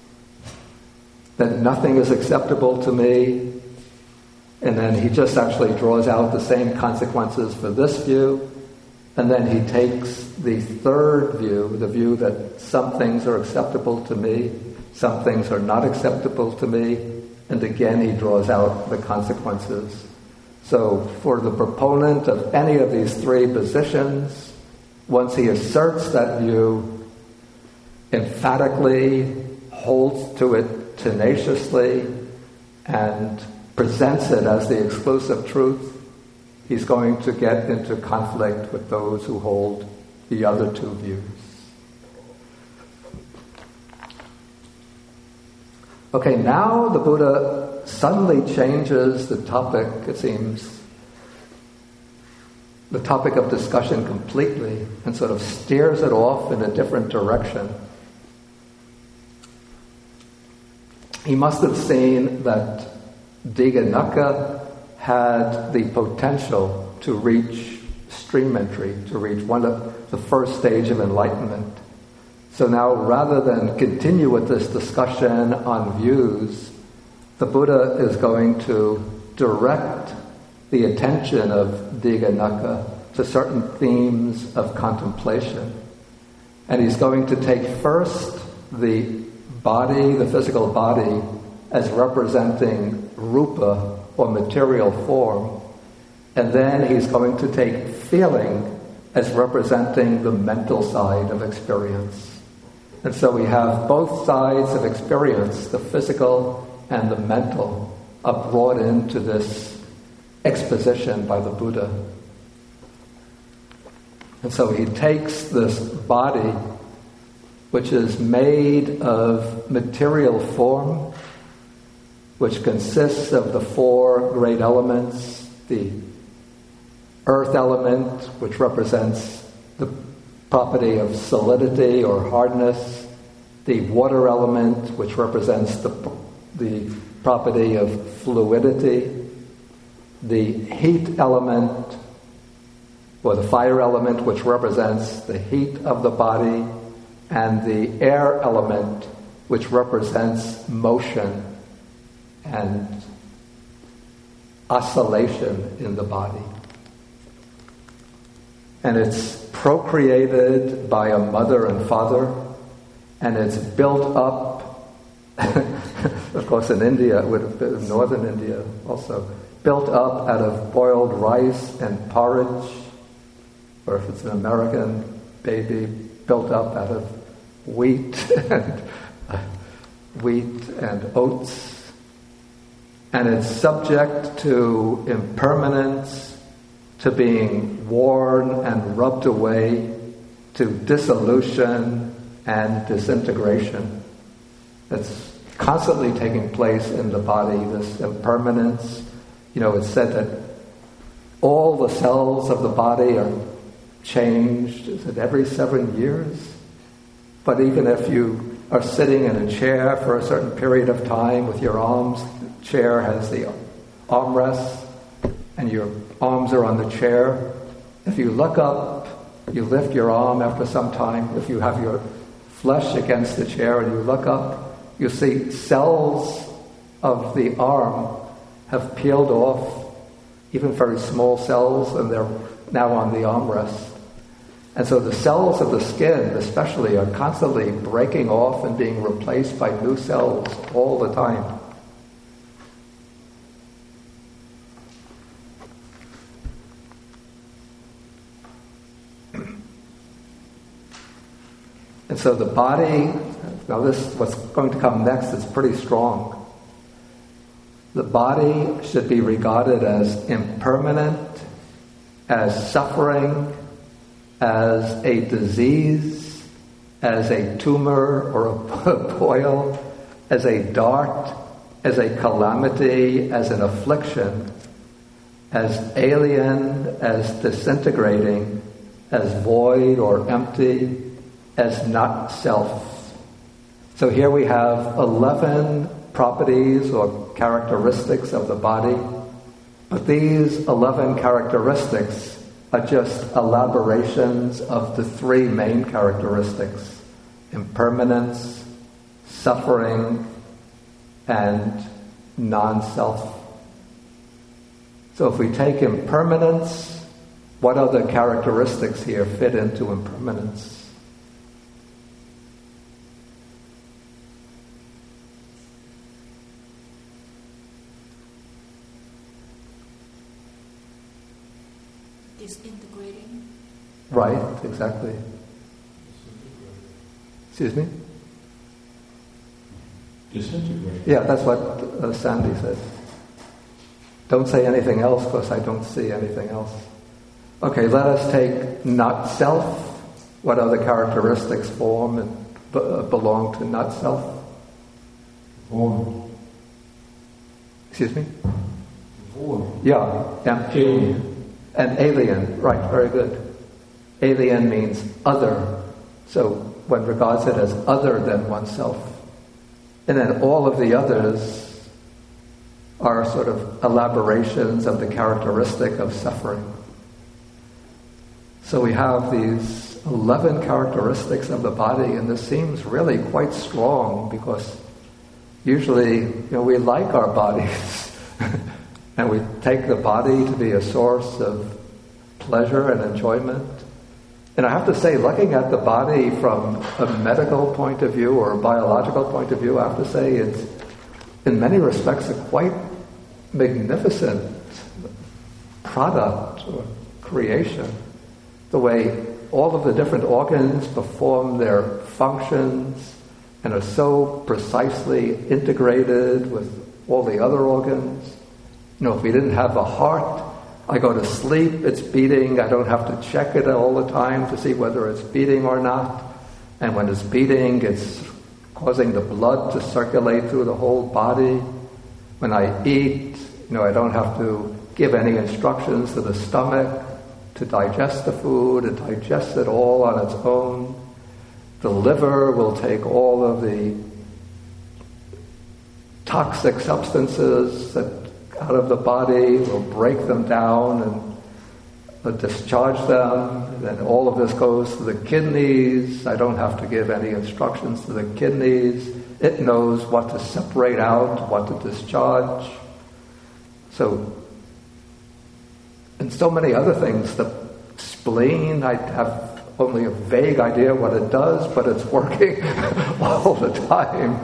A: that nothing is acceptable to me, and then he just actually draws out the same consequences for this view, and then he takes the third view, the view that some things are acceptable to me, some things are not acceptable to me, and again he draws out the consequences. So for the proponent of any of these three positions, once he asserts that view, emphatically holds to it tenaciously, and presents it as the exclusive truth, he's going to get into conflict with those who hold the other two views. Okay, now the Buddha suddenly changes the topic, it seems, the topic of discussion completely, and sort of steers it off in a different direction. He must have seen that Dighanakha had the potential to reach stream entry, to reach one of the first stage of enlightenment. So now, rather than continue with this discussion on views, the Buddha is going to direct the attention of Dighanakha to certain themes of contemplation. And he's going to take first the body, the physical body, as representing rupa, or material form, and then he's going to take feeling as representing the mental side of experience. And so we have both sides of experience, the physical and the mental, are brought into this exposition by the Buddha. And so he takes this body, which is made of material form, which consists of the four great elements, the earth element, which represents the property of solidity or hardness, the water element, which represents the, the property of fluidity, the heat element, or the fire element, which represents the heat of the body, and the air element, which represents motion and oscillation in the body. And it's procreated by a mother and father, and it's built up, of course in India, it would have been in northern India also, built up out of boiled rice and porridge, or if it's an American baby, built up out of wheat and uh, wheat and oats. And it's subject to impermanence, to being worn and rubbed away, to dissolution and disintegration. It's constantly taking place in the body, this impermanence. You know, it's said that all the cells of the body are changed, is it every seven years? But even if you are sitting in a chair for a certain period of time with your arms, the chair has the armrests, and your arms are on the chair. If you look up, you lift your arm after some time. If you have your flesh against the chair and you look up, you see cells of the arm have peeled off, even very small cells, and they're now on the armrest. And so the cells of the skin especially are constantly breaking off and being replaced by new cells all the time. And so the body, now this, what's going to come next is pretty strong. The body should be regarded as impermanent, as suffering, as a disease, as a tumor or a boil, as a dart, as a calamity, as an affliction, as alien, as disintegrating, as void or empty, as not self. So here we have eleven properties or characteristics of the body, but these eleven characteristics are just elaborations of the three main characteristics: impermanence, suffering, and non-self. So if we take impermanence, what other characteristics here fit into impermanence?
E: Disintegrating.
A: Right, exactly. Excuse me?
D: Disintegrating.
A: Yeah, that's what uh, Sandy said. Don't say anything else because I don't see anything else. Okay, let us take not self. What other characteristics form and b- uh, belong to not self?
D: Void.
A: Excuse me?
D: Void.
A: Yeah, empty.
D: Alien.
A: And alien, right, very good. Alien means other. So one regards it as other than oneself. And then all of the others are sort of elaborations of the characteristic of suffering. So we have these eleven characteristics of the body, and this seems really quite strong because usually, you know, we like our bodies and we take the body to be a source of pleasure and enjoyment. And I have to say, looking at the body from a medical point of view or a biological point of view, I have to say it's, in many respects, a quite magnificent product or creation. The way all of the different organs perform their functions and are so precisely integrated with all the other organs. You know, if we didn't have a heart, I go to sleep, it's beating, I don't have to check it all the time to see whether it's beating or not. And when it's beating, it's causing the blood to circulate through the whole body. When I eat, you know, I don't have to give any instructions to the stomach to digest the food. It digests it all on its own. The liver will take all of the toxic substances that out of the body, will break them down and uh, discharge them. And then all of this goes to the kidneys. I don't have to give any instructions to the kidneys. It knows what to separate out, what to discharge. So, and so many other things. The spleen, I have only a vague idea what it does, but it's working all the time.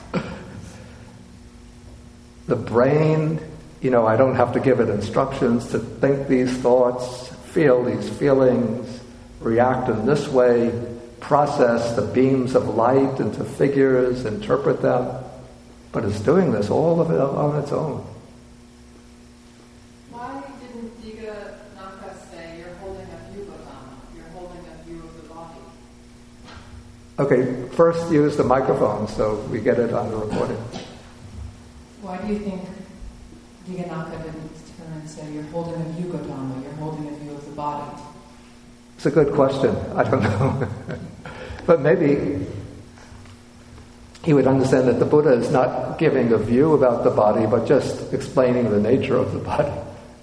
A: The brain, you know, I don't have to give it instructions to think these thoughts, feel these feelings, react in this way, process the beams of light into figures, interpret them. But it's doing this, all of it on its own.
E: Why didn't Diga Naka say you're holding a view of Dhamma, you're holding a view of the body?
A: Okay, first use the microphone so we get it on the recording.
B: Why do you think Diganaka didn't turn and say, you're holding a view of Dhamma, you're holding a view of the body?
A: It's a good question. I don't know. But maybe he would understand that the Buddha is not giving a view about the body, but just explaining the nature of the body.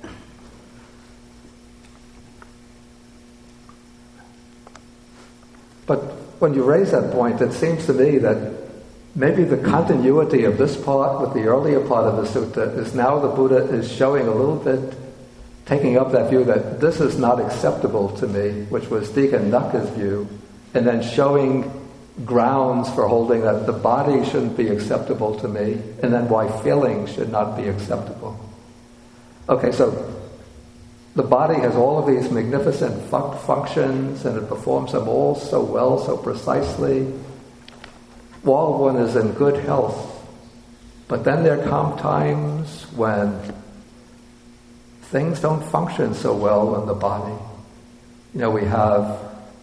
A: But when you raise that point, it seems to me that maybe the continuity of this part with the earlier part of the sutta is now the Buddha is showing a little bit, taking up that view that this is not acceptable to me, which was Diganaka's view, and then showing grounds for holding that the body shouldn't be acceptable to me, and then why feelings should not be acceptable. Okay, so the body has all of these magnificent fun- functions, and it performs them all so well, so precisely, while one is in good health. But then there come times when things don't function so well in the body. You know, we have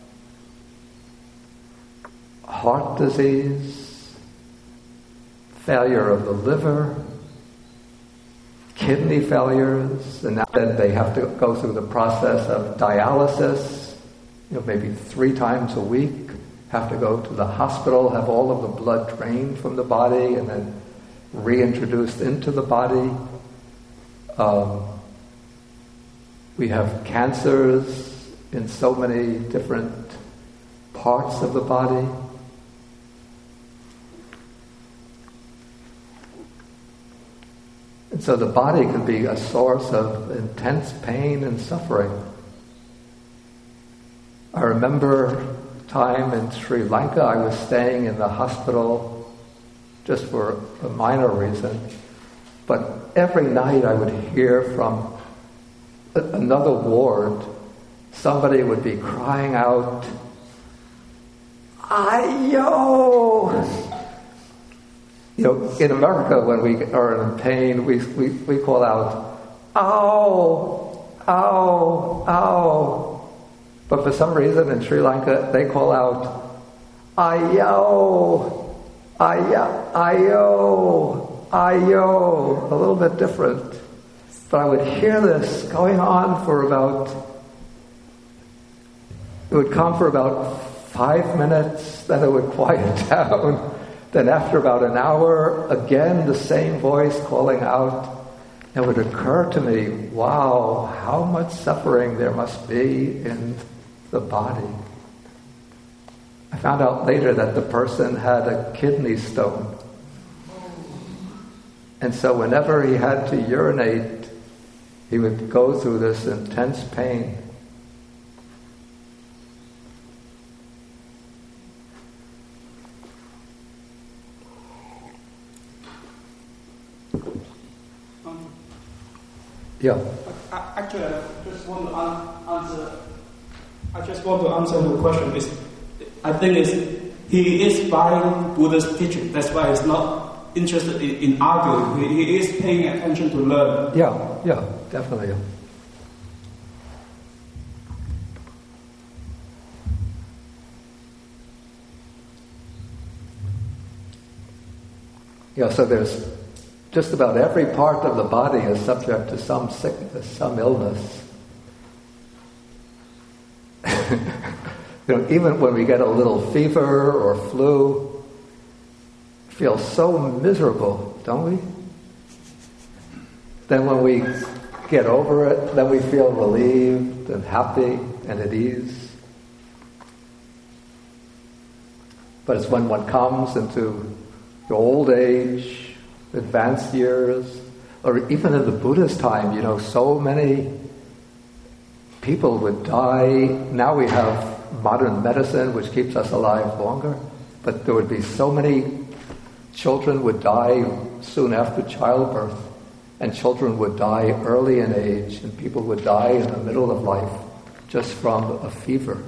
A: heart disease, failure of the liver, kidney failures, and then they have to go through the process of dialysis, you know, maybe three times a week, have to go to the hospital, have all of the blood drained from the body and then reintroduced into the body. Um, We have cancers in so many different parts of the body. And so the body can be a source of intense pain and suffering. I remember a time in Sri Lanka, I was staying in the hospital just for a minor reason, but every night I would hear from a- another ward, somebody would be crying out, "Ayo!" You know, in America, when we are in pain, we, we, we call out, "Ow! Ow! Ow!" But for some reason in Sri Lanka, they call out, "Ayo! Ayo! Ayo! Ayo!" A little bit different. But I would hear this going on for about, it would come for about five minutes, then it would quiet down. Then after about an hour, again the same voice calling out. It would occur to me, wow, how much suffering there must be in the body. I found out later that the person had a kidney stone. And so whenever he had to urinate, he would go through this intense pain. Yeah.
F: Actually, I just want to answer. I just want to answer the question. Is I think is he is following Buddha's teaching. That's why he's not interested in, in arguing. He, he is paying attention to learn.
A: Yeah, yeah, definitely. Yeah. Yeah, so there's just about every part of the body is subject to some sickness, some illness. You know, even when we get a little fever or flu, we feel so miserable, don't we? Then when we get over it, then we feel relieved and happy and at ease. But it's when one comes into the old age, advanced years, or even in the Buddha's time, you know, so many people would die. Now we have modern medicine which keeps us alive longer, but there would be so many children would die soon after childbirth, and children would die early in age, and people would die in the middle of life just from a fever.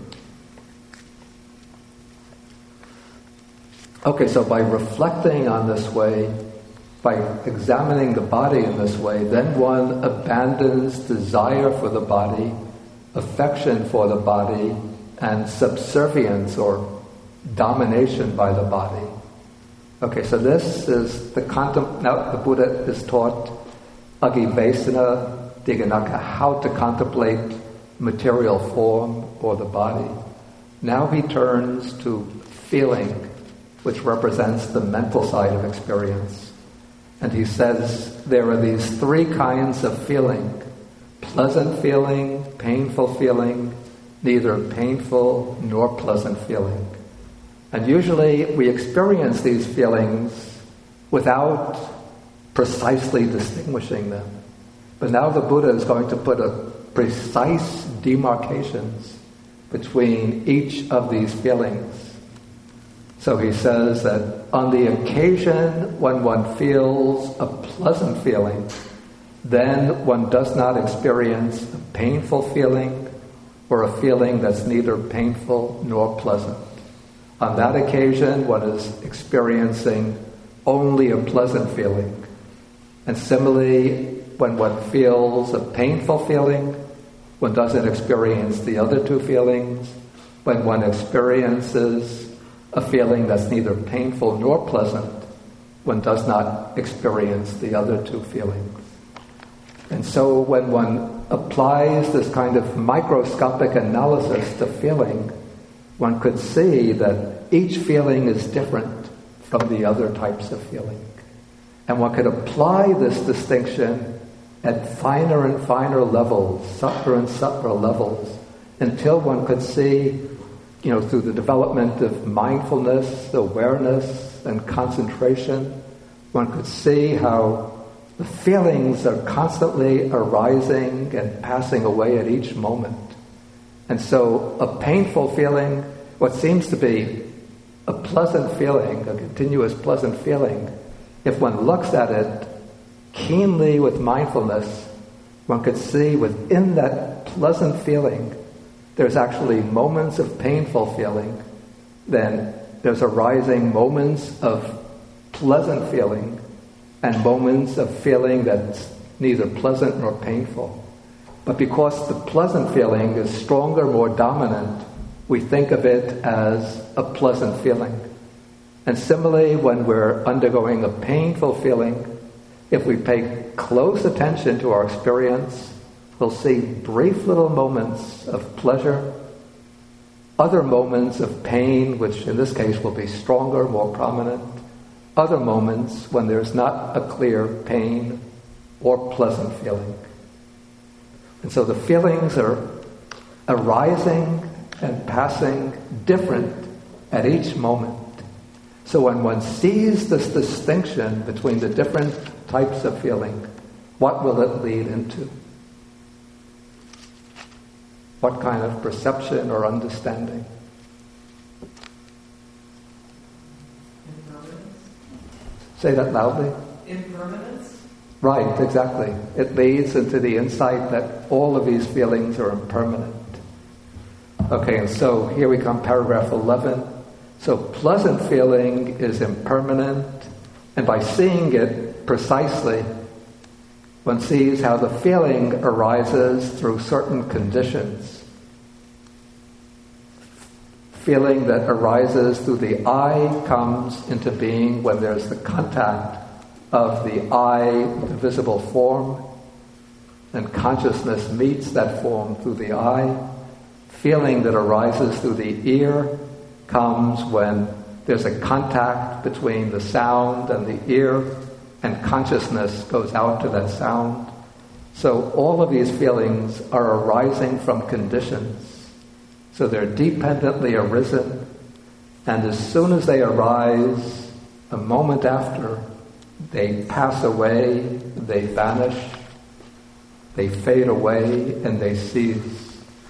A: Okay, so by reflecting on this way, by examining the body in this way, then one abandons desire for the body, affection for the body, and subservience or domination by the body. Okay, so this is the contem- now the Buddha is taught Agibesana Diganaka, how to contemplate material form or the body. Now he turns to feeling, which represents the mental side of experience. And he says there are these three kinds of feeling: pleasant feeling, painful feeling, neither painful nor pleasant feeling. And usually we experience these feelings without precisely distinguishing them. But now the Buddha is going to put a precise demarcations between each of these feelings. So he says that on the occasion when one feels a pleasant feeling, then one does not experience a painful feeling or a feeling that's neither painful nor pleasant. On that occasion, one is experiencing only a pleasant feeling. And similarly, when one feels a painful feeling, one doesn't experience the other two feelings. When one experiences a feeling that's neither painful nor pleasant, one does not experience the other two feelings. And so when one applies this kind of microscopic analysis to feeling, one could see that each feeling is different from the other types of feeling. And one could apply this distinction at finer and finer levels, subtler and subtler levels, until one could see, you know, through the development of mindfulness, awareness, and concentration, one could see how the feelings are constantly arising and passing away at each moment. And so a painful feeling, what seems to be a pleasant feeling, a continuous pleasant feeling, if one looks at it keenly with mindfulness, one could see within that pleasant feeling there's actually moments of painful feeling, then there's arising moments of pleasant feeling and moments of feeling that's neither pleasant nor painful. But because the pleasant feeling is stronger, more dominant, we think of it as a pleasant feeling. And similarly, when we're undergoing a painful feeling, if we pay close attention to our experience, we'll see brief little moments of pleasure, other moments of pain, which in this case will be stronger, more prominent, other moments when there's not a clear pain or pleasant feeling. And so the feelings are arising and passing different at each moment. So when one sees this distinction between the different types of feeling, what will it lead into? What kind of perception or understanding?
B: Impermanence?
A: Say that loudly.
B: Impermanence?
A: Right, exactly. It leads into the insight that all of these feelings are impermanent. Okay, and so here we come, paragraph eleven. So pleasant feeling is impermanent, and by seeing it precisely, one sees how the feeling arises through certain conditions. Feeling that arises through the I comes into being when there's the contact of the I, the visible form, and consciousness meets that form through the I. Feeling that arises through the ear comes when there's a contact between the sound and the ear, and consciousness goes out to that sound. So all of these feelings are arising from conditions. So they're dependently arisen, and as soon as they arise, a moment after, they pass away, they vanish, they fade away, and they cease.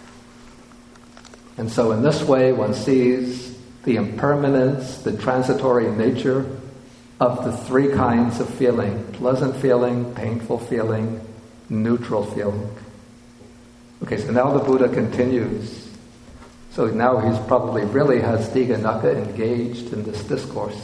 A: And so in this way, one sees the impermanence, the transitory nature of the three kinds of feeling: pleasant feeling, painful feeling, neutral feeling. Okay, so now the Buddha continues. So now he's probably really has Dighanakha engaged in this discourse.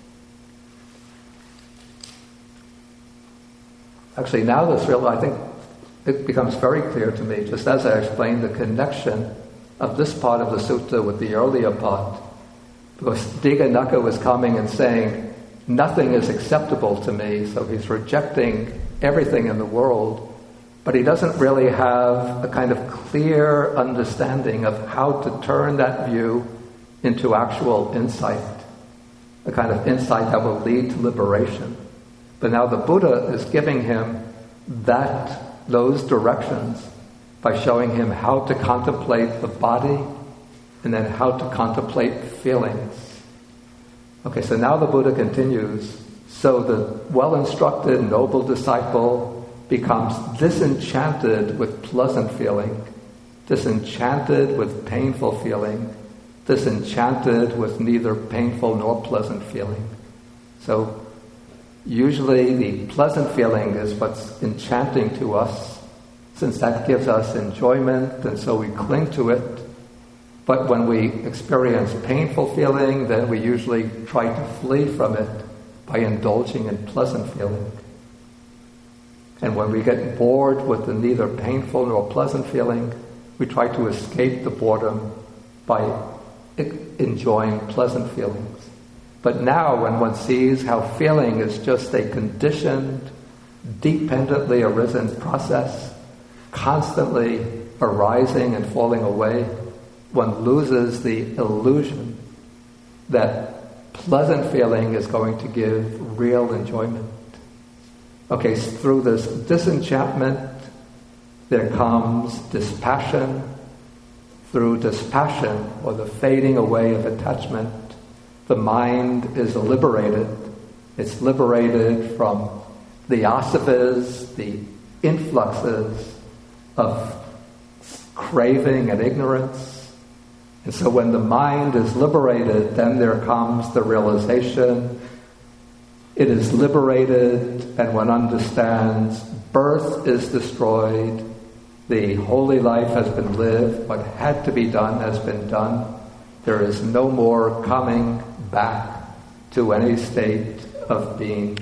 A: Actually, now this real, I think it becomes very clear to me, just as I explained the connection of this part of the sutta with the earlier part. Because Dighanakha was coming and saying, nothing is acceptable to me, so he's rejecting everything in the world, but he doesn't really have a kind of clear understanding of how to turn that view into actual insight, a kind of insight that will lead to liberation. But now the Buddha is giving him that, those directions by showing him how to contemplate the body and then how to contemplate feelings. Okay, so now the Buddha continues. So the well-instructed, noble disciple becomes disenchanted with pleasant feeling, disenchanted with painful feeling, disenchanted with neither painful nor pleasant feeling. So usually the pleasant feeling is what's enchanting to us, since that gives us enjoyment, and so we cling to it. But when we experience painful feeling, then we usually try to flee from it by indulging in pleasant feeling. And when we get bored with the neither painful nor pleasant feeling, we try to escape the boredom by enjoying pleasant feelings. But now when one sees how feeling is just a conditioned, dependently arisen process, constantly arising and falling away, one loses the illusion that pleasant feeling is going to give real enjoyment. Okay, through this disenchantment, there comes dispassion. Through dispassion, or the fading away of attachment, the mind is liberated. It's liberated from the asavas, the influxes of craving and ignorance. And so when the mind is liberated, then there comes the realization. It is liberated, and one understands birth is destroyed. The holy life has been lived. What had to be done has been done. There is no more coming back to any state of being.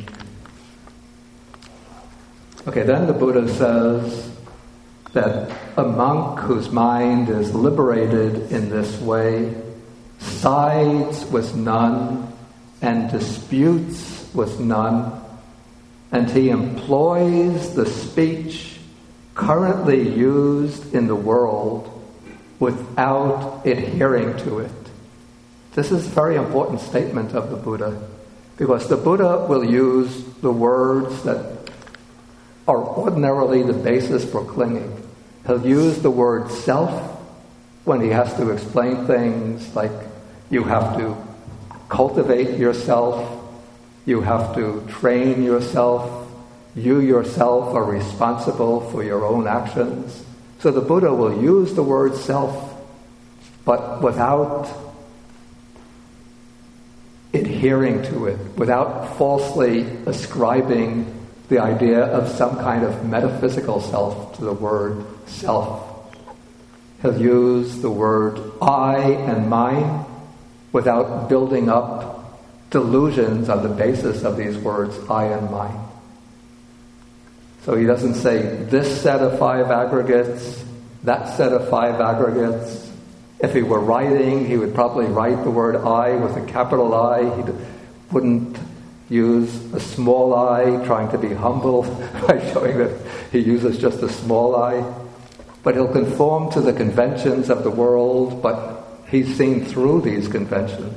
A: Okay, then the Buddha says that a monk whose mind is liberated in this way sides with none and disputes with none, and he employs the speech currently used in the world without adhering to it. This is a very important statement of the Buddha, because the Buddha will use the words that are ordinarily the basis for clinging. He'll use the word self when he has to explain things like you have to cultivate yourself, you have to train yourself, you yourself are responsible for your own actions. So the Buddha will use the word self, but without adhering to it, without falsely ascribing the idea of some kind of metaphysical self to the word self. He'll use the word I and mine without building up delusions on the basis of these words I and mine. So he doesn't say this set of five aggregates, that set of five aggregates. If he were writing, he would probably write the word I with a capital I. He wouldn't use a small I, trying to be humble by showing that he uses just a small I. But he'll conform to the conventions of the world, but he's seen through these conventions.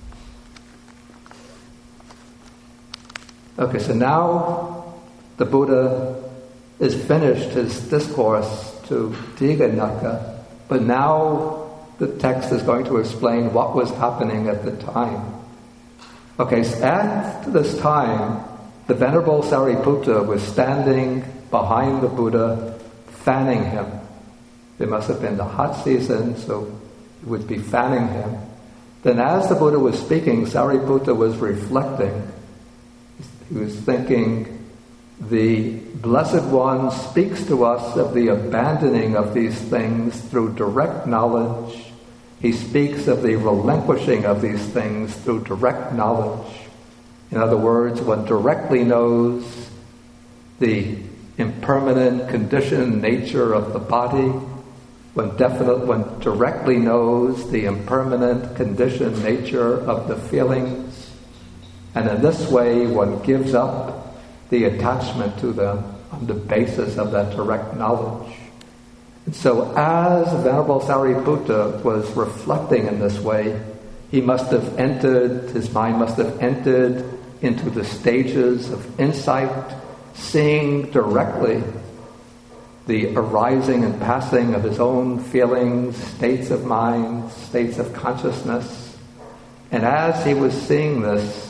A: Okay, so now the Buddha is finished his discourse to Dighanakha, but now the text is going to explain what was happening at the time. Okay, so at this time, the Venerable Sariputta was standing behind the Buddha, fanning him. It must have been the hot season, so it would be fanning him. Then as the Buddha was speaking, Sariputta was reflecting. He was thinking, the Blessed One speaks to us of the abandoning of these things through direct knowledge. He speaks of the relinquishing of these things through direct knowledge. In other words, one directly knows the impermanent conditioned nature of the body. One, definite, one directly knows the impermanent conditioned nature of the feelings. And in this way, one gives up the attachment to them on the basis of that direct knowledge. And so as Venerable Sariputta was reflecting in this way, he must have entered, his mind must have entered into the stages of insight, seeing directly the arising and passing of his own feelings, states of mind, states of consciousness. And as he was seeing this,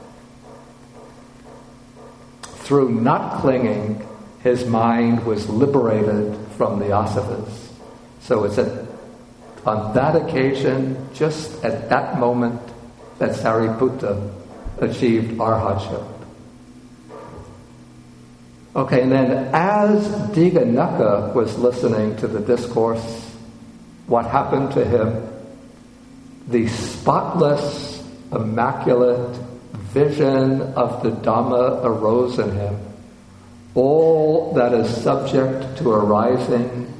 A: through not clinging, his mind was liberated from the asavas. So it's at, on that occasion, just at that moment, that Sariputta achieved arhatship. Okay, and then as Dighanakha was listening to the discourse, what happened to him? The spotless, immaculate vision of the Dhamma arose in him. All that is subject to arising,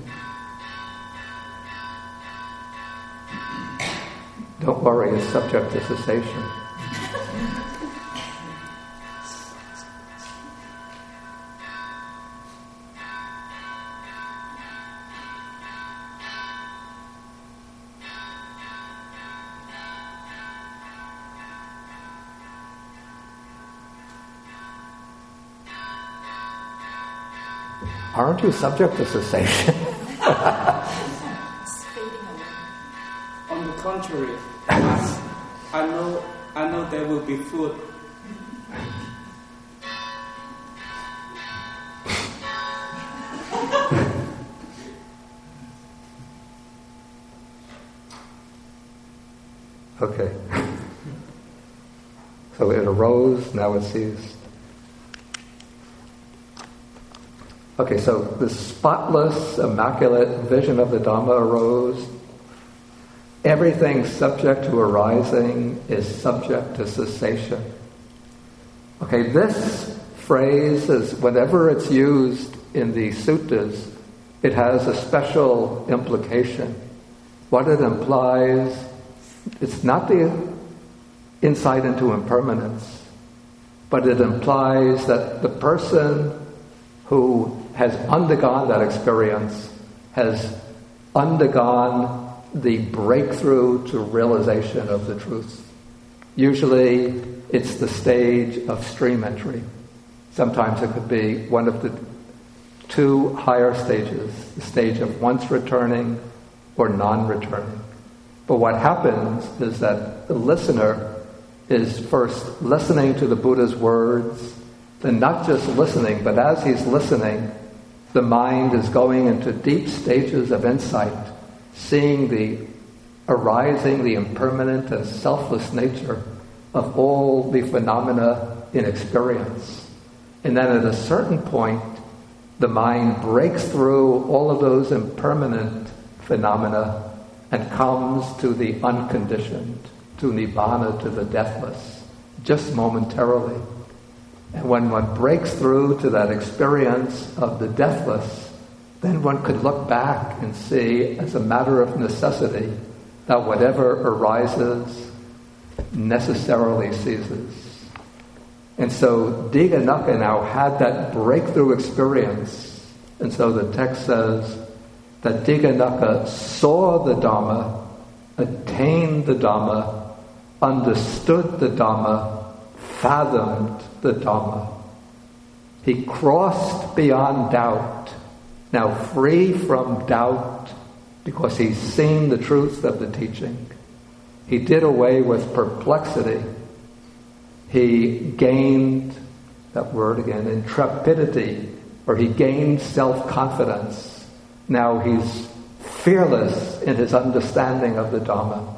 A: don't worry, is subject to cessation. Aren't you subject to cessation?
F: On the contrary, I, I know I know there will be food.
A: Okay. So it arose, now it ceased. Okay, so the spotless, immaculate vision of the Dhamma arose. Everything subject to arising is subject to cessation. Okay, this phrase is, whenever it's used in the suttas, it has a special implication. What it implies, it's not the insight into impermanence, but it implies that the person who has undergone that experience has undergone the breakthrough to realization of the truth. Usually it's the stage of stream entry. Sometimes it could be one of the two higher stages, the stage of once returning or non-returning. But what happens is that the listener is first listening to the Buddha's words, then not just listening, but as he's listening, the mind is going into deep stages of insight, seeing the arising, the impermanent and selfless nature of all the phenomena in experience. And then at a certain point, the mind breaks through all of those impermanent phenomena and comes to the unconditioned, to Nibbana, to the deathless, just momentarily. And when one breaks through to that experience of the deathless, then one could look back and see, as a matter of necessity, that whatever arises necessarily ceases. And so Dighanakha now had that breakthrough experience. And so the text says that Dighanakha saw the Dhamma, attained the Dhamma, understood the Dhamma, fathomed the Dhamma. He crossed beyond doubt, now free from doubt, because he's seen the truth of the teaching. He did away with perplexity. He gained, that word again, intrepidity, or he gained self-confidence. Now he's fearless in his understanding of the Dhamma.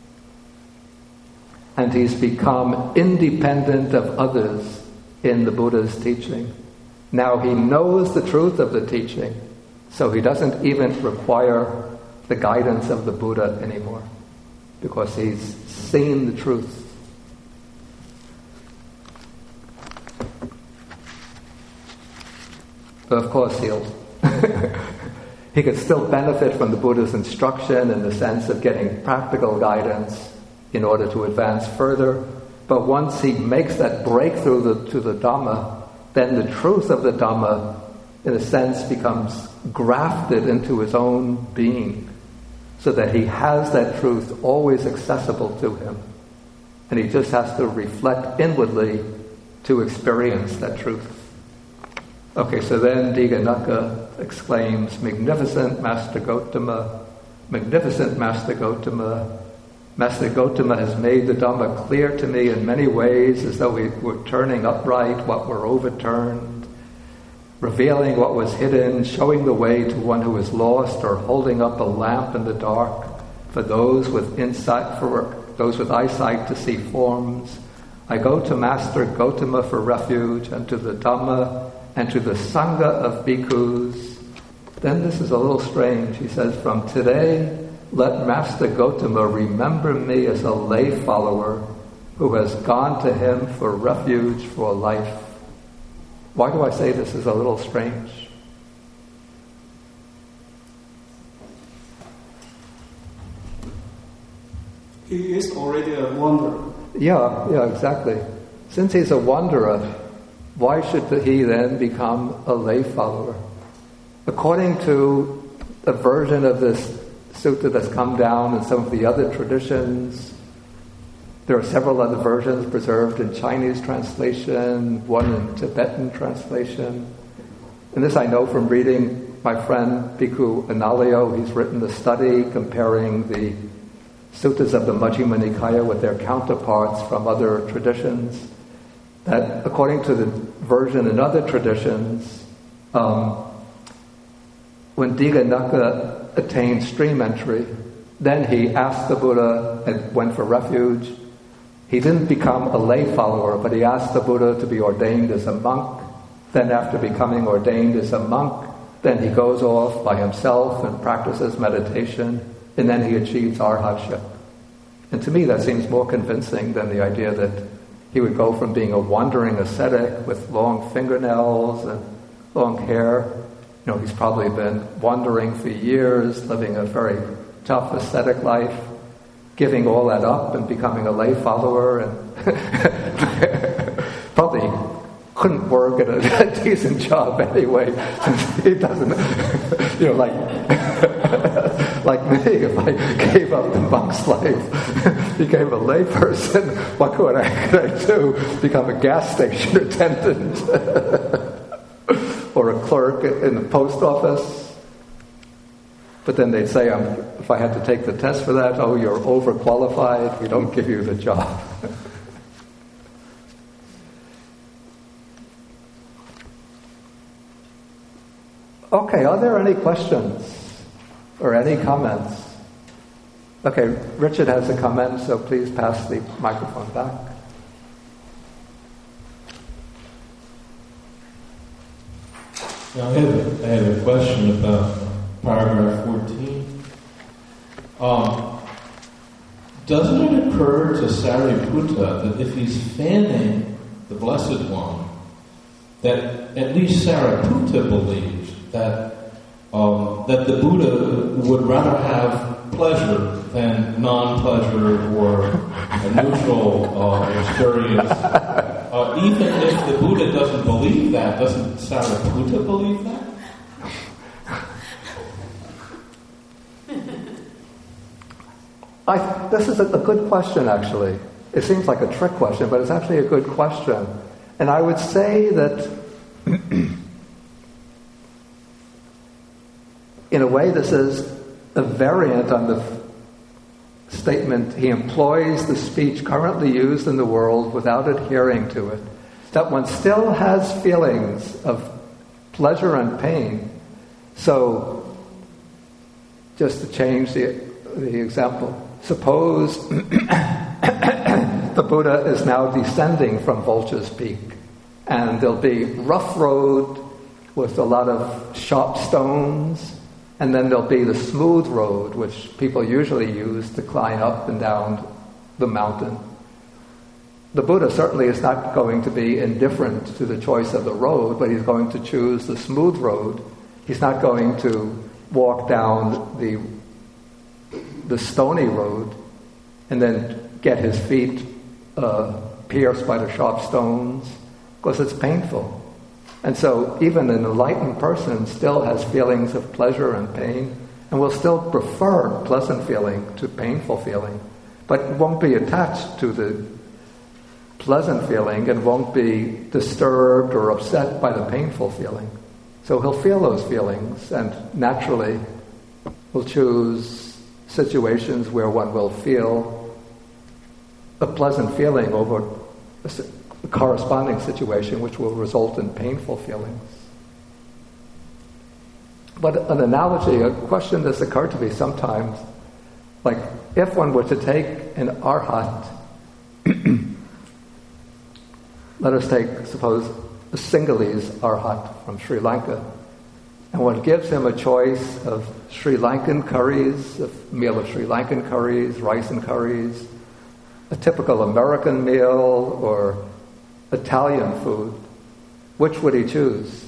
A: And he's become independent of others in the Buddha's teaching. Now he knows the truth of the teaching, so he doesn't even require the guidance of the Buddha anymore, because he's seen the truth. But of course he'll he could still benefit from the Buddha's instruction in the sense of getting practical guidance in order to advance further. But once he makes that breakthrough to, to the Dhamma, then the truth of the Dhamma, in a sense, becomes grafted into his own being, so that he has that truth always accessible to him. And he just has to reflect inwardly to experience that truth. Okay, so then Dighanakha exclaims, "Magnificent Master Gotama, magnificent Master Gotama. Master Gotama has made the Dhamma clear to me in many ways, as though we were turning upright what were overturned, revealing what was hidden, showing the way to one who is lost, or holding up a lamp in the dark for those with insight, for those with eyesight to see forms. I go to Master Gotama for refuge, and to the Dhamma, and to the Sangha of bhikkhus." Then this is a little strange. He says, "From today, let Master Gotama remember me as a lay follower who has gone to him for refuge for life." Why do I say this is a little strange?
F: He is already a wanderer.
A: Yeah, yeah, exactly. Since he's a wanderer, why should he then become a lay follower? According to a version of this sutta that's come down in some of the other traditions, there are several other versions preserved in Chinese translation, one in Tibetan translation. And this I know from reading my friend Bhikkhu Analayo. He's written a study comparing the suttas of the Majjhima Nikaya with their counterparts from other traditions, that according to the version in other traditions, um, when Digha attained stream entry, then he asked the Buddha and went for refuge. He didn't become a lay follower, but he asked the Buddha to be ordained as a monk. Then after becoming ordained as a monk, then he goes off by himself and practices meditation, and then he achieves arhatship. And to me that seems more convincing than the idea that he would go from being a wandering ascetic with long fingernails and long hair. You know, he's probably been wandering for years, living a very tough ascetic life, giving all that up and becoming a lay follower, and probably couldn't work at a, a decent job anyway, since he doesn't, you know, like like me, if I gave up the monk's life, became a lay person, what could I, could I do? Become a gas station attendant or a clerk in the post office? But then they'd say, um, if I had to take the test for that, oh, you're overqualified, we don't give you the job. Okay, are there any questions or any comments? Okay, Richard has a comment, so please pass the microphone back.
D: Now, I have, I have a question about paragraph fourteen. Um, doesn't it occur to Sariputta that if he's fanning the Blessed One, that at least Sariputta believes that um, that the Buddha would rather have pleasure than non-pleasure or a neutral uh, experience? Uh, even if the Buddha doesn't believe that, doesn't Sariputta believe that?
A: I, this is a, a good question, actually. It seems like a trick question, but it's actually a good question. And I would say that in a way this is a variant on the f- statement, he employs the speech currently used in the world without adhering to it. That one still has feelings of pleasure and pain. So, just to change the, the example, suppose the Buddha is now descending from Vulture's Peak, and there'll be rough road with a lot of sharp stones, and then there'll be the smooth road, which people usually use to climb up and down the mountain. The Buddha certainly is not going to be indifferent to the choice of the road, but he's going to choose the smooth road. He's not going to walk down the the stony road and then get his feet uh, pierced by the sharp stones, because it's painful. And so even an enlightened person still has feelings of pleasure and pain, and will still prefer pleasant feeling to painful feeling, but won't be attached to the pleasant feeling and won't be disturbed or upset by the painful feeling. So he'll feel those feelings, and naturally will choose situations where one will feel a pleasant feeling over a corresponding situation which will result in painful feelings. But an analogy, a question that's occurred to me sometimes, like if one were to take an arhat, let us take, suppose, a Sinhalese arhat from Sri Lanka, and one gives him a choice of Sri Lankan curries, a meal of Sri Lankan curries, rice and curries, a typical American meal, or Italian food. Which would he choose?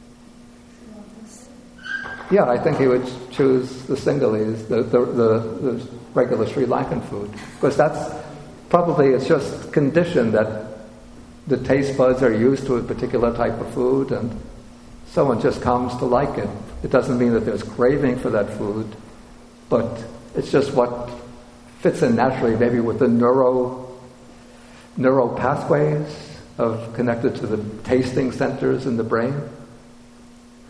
A: Yeah, I think he would choose the Sinhalese, the, the, the, the regular Sri Lankan food, because that's probably, it's just conditioned that the taste buds are used to a particular type of food, and someone just comes to like it. It doesn't mean that there's craving for that food, but it's just what fits in naturally, maybe with the neuro neuro pathways of connected to the tasting centers in the brain.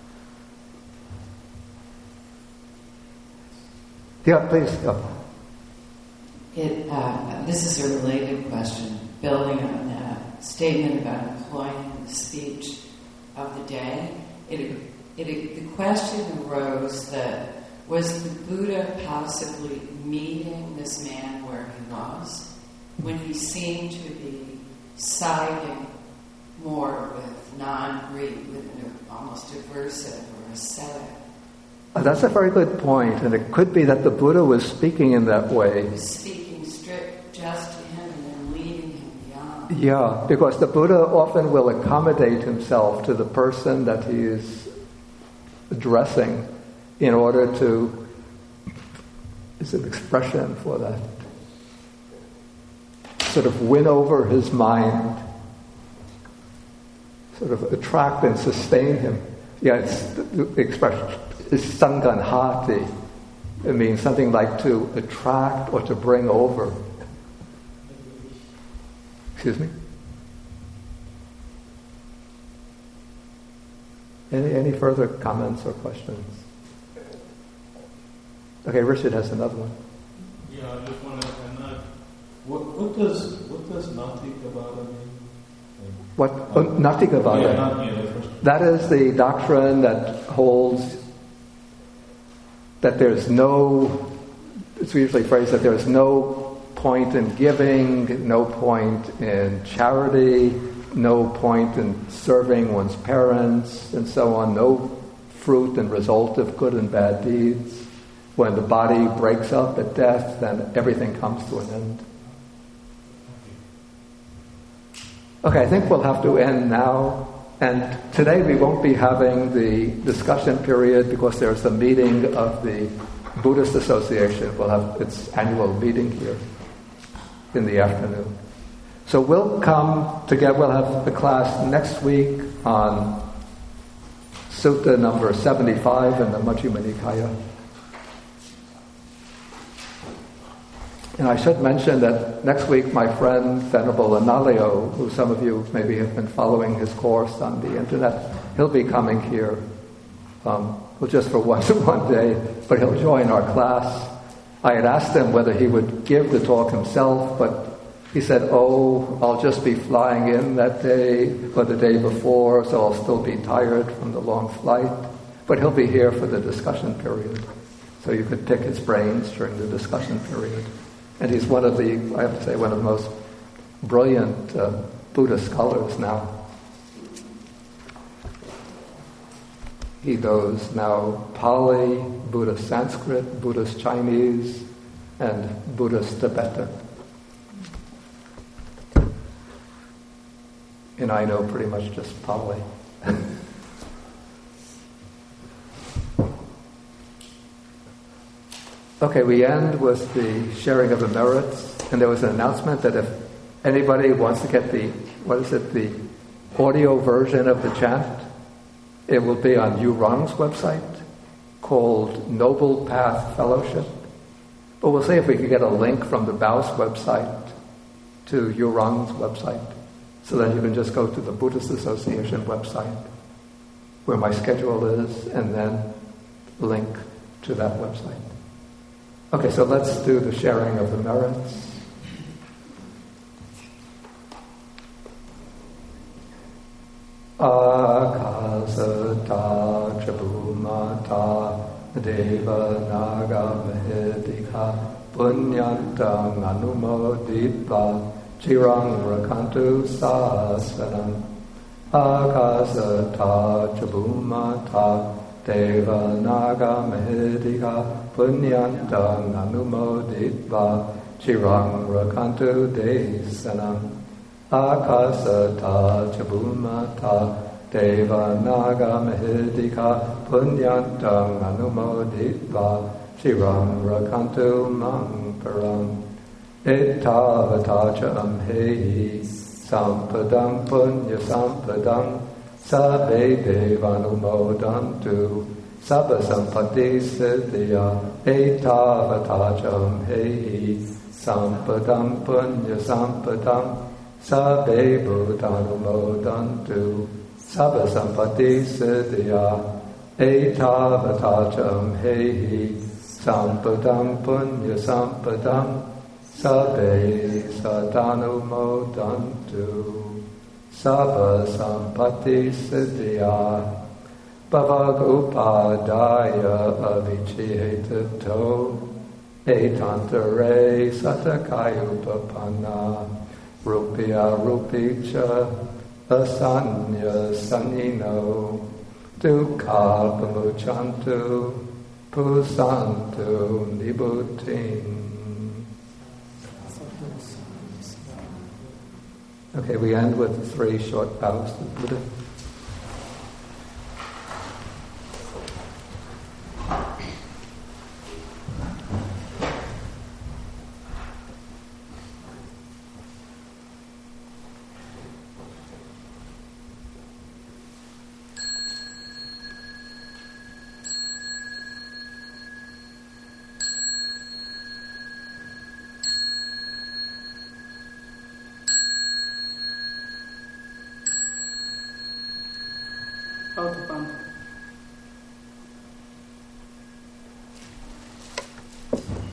A: Yeah, please. Go.
G: It, uh, this is a related question, building on that statement about employing the speech of the day. It, it, it, the question arose that was the Buddha possibly meeting this man where he was when he seemed to be siding more with non-greed, with an almost aversive or ascetic?
A: That's a very good point, and it could be that the Buddha was speaking in that way.
G: He was speaking strict just to him and then leading him beyond.
A: Yeah, because the Buddha often will accommodate himself to the person that he is addressing in order to, is an expression for that, sort of win over his mind, sort of attract and sustain him. Yeah, it's, the expression is sanganhati. It means something like to attract or to bring over. Excuse me? Any, any further comments or questions? Okay, Richard has another one.
D: Yeah, I just want to add that. What, what does what does Natikavada mean?
A: What? Oh, Natikavada.
D: Yeah, not, yeah,
A: that is the doctrine that holds that there's no, it's usually phrased that there's no point in giving, no point in charity, no point in serving one's parents, and so on, no fruit and result of good and bad deeds. When the body breaks up at death, then everything comes to an end. Okay, I think we'll have to end now. And today we won't be having the discussion period because there's a meeting of the Buddhist Association. We'll have its annual meeting here in the afternoon. So we'll come together, we'll have a class next week on Sutta number seventy-five in the Majjhima Nikaya. And I should mention that next week my friend Venerable Analayo, who some of you maybe have been following his course on the internet, he'll be coming here, um, well, just for one, one day, but he'll join our class. I had asked him whether he would give the talk himself, but he said, oh, I'll just be flying in that day or the day before, so I'll still be tired from the long flight. But he'll be here for the discussion period, so you could pick his brains during the discussion period. And he's one of the, I have to say, one of the most brilliant uh, Buddhist scholars now. He knows now Pali, Buddhist Sanskrit, Buddhist Chinese, and Buddhist Tibetan. And I know pretty much just Pali. Okay, we end with the sharing of the merits, and there was an announcement that if anybody wants to get the, what is it, the audio version of the chant, it will be on Yu Rang's website called Noble Path Fellowship. But we'll see if we can get a link from the Baos website to Yu Rang's website, so that you can just go to the Buddhist Association website where my schedule is, and then link to that website. Okay, so let's do the sharing of the merits. Akasata chabumata deva naga mahedika punyantang anumoditva chirang rakantu sasanam. Akasata chabumata Deva naga mahedika punyantang anumoditva chirang rakantu desanam. Akasata chabumata Deva naga mahedika punyantang anumoditva chirang rakantu mangparam. Ettavata amhehi sampadam punya sampadam Sabbe devanumodantu sabba sampati siddhya etavatajam hehi sampadam punya sampadam sabbe bhutanumodantu sabba sampati siddhya etavatajam hehi Sampadam punya sampadam sabbe sadhanu modantu sabba sampati siddhya bhavag upadaya avichihitato etantare satakayupapanna rupya rupicha asanya sanino dukkha pamuchantu pusantu nibbuttim. Okay, we end with three short bows to the Buddha.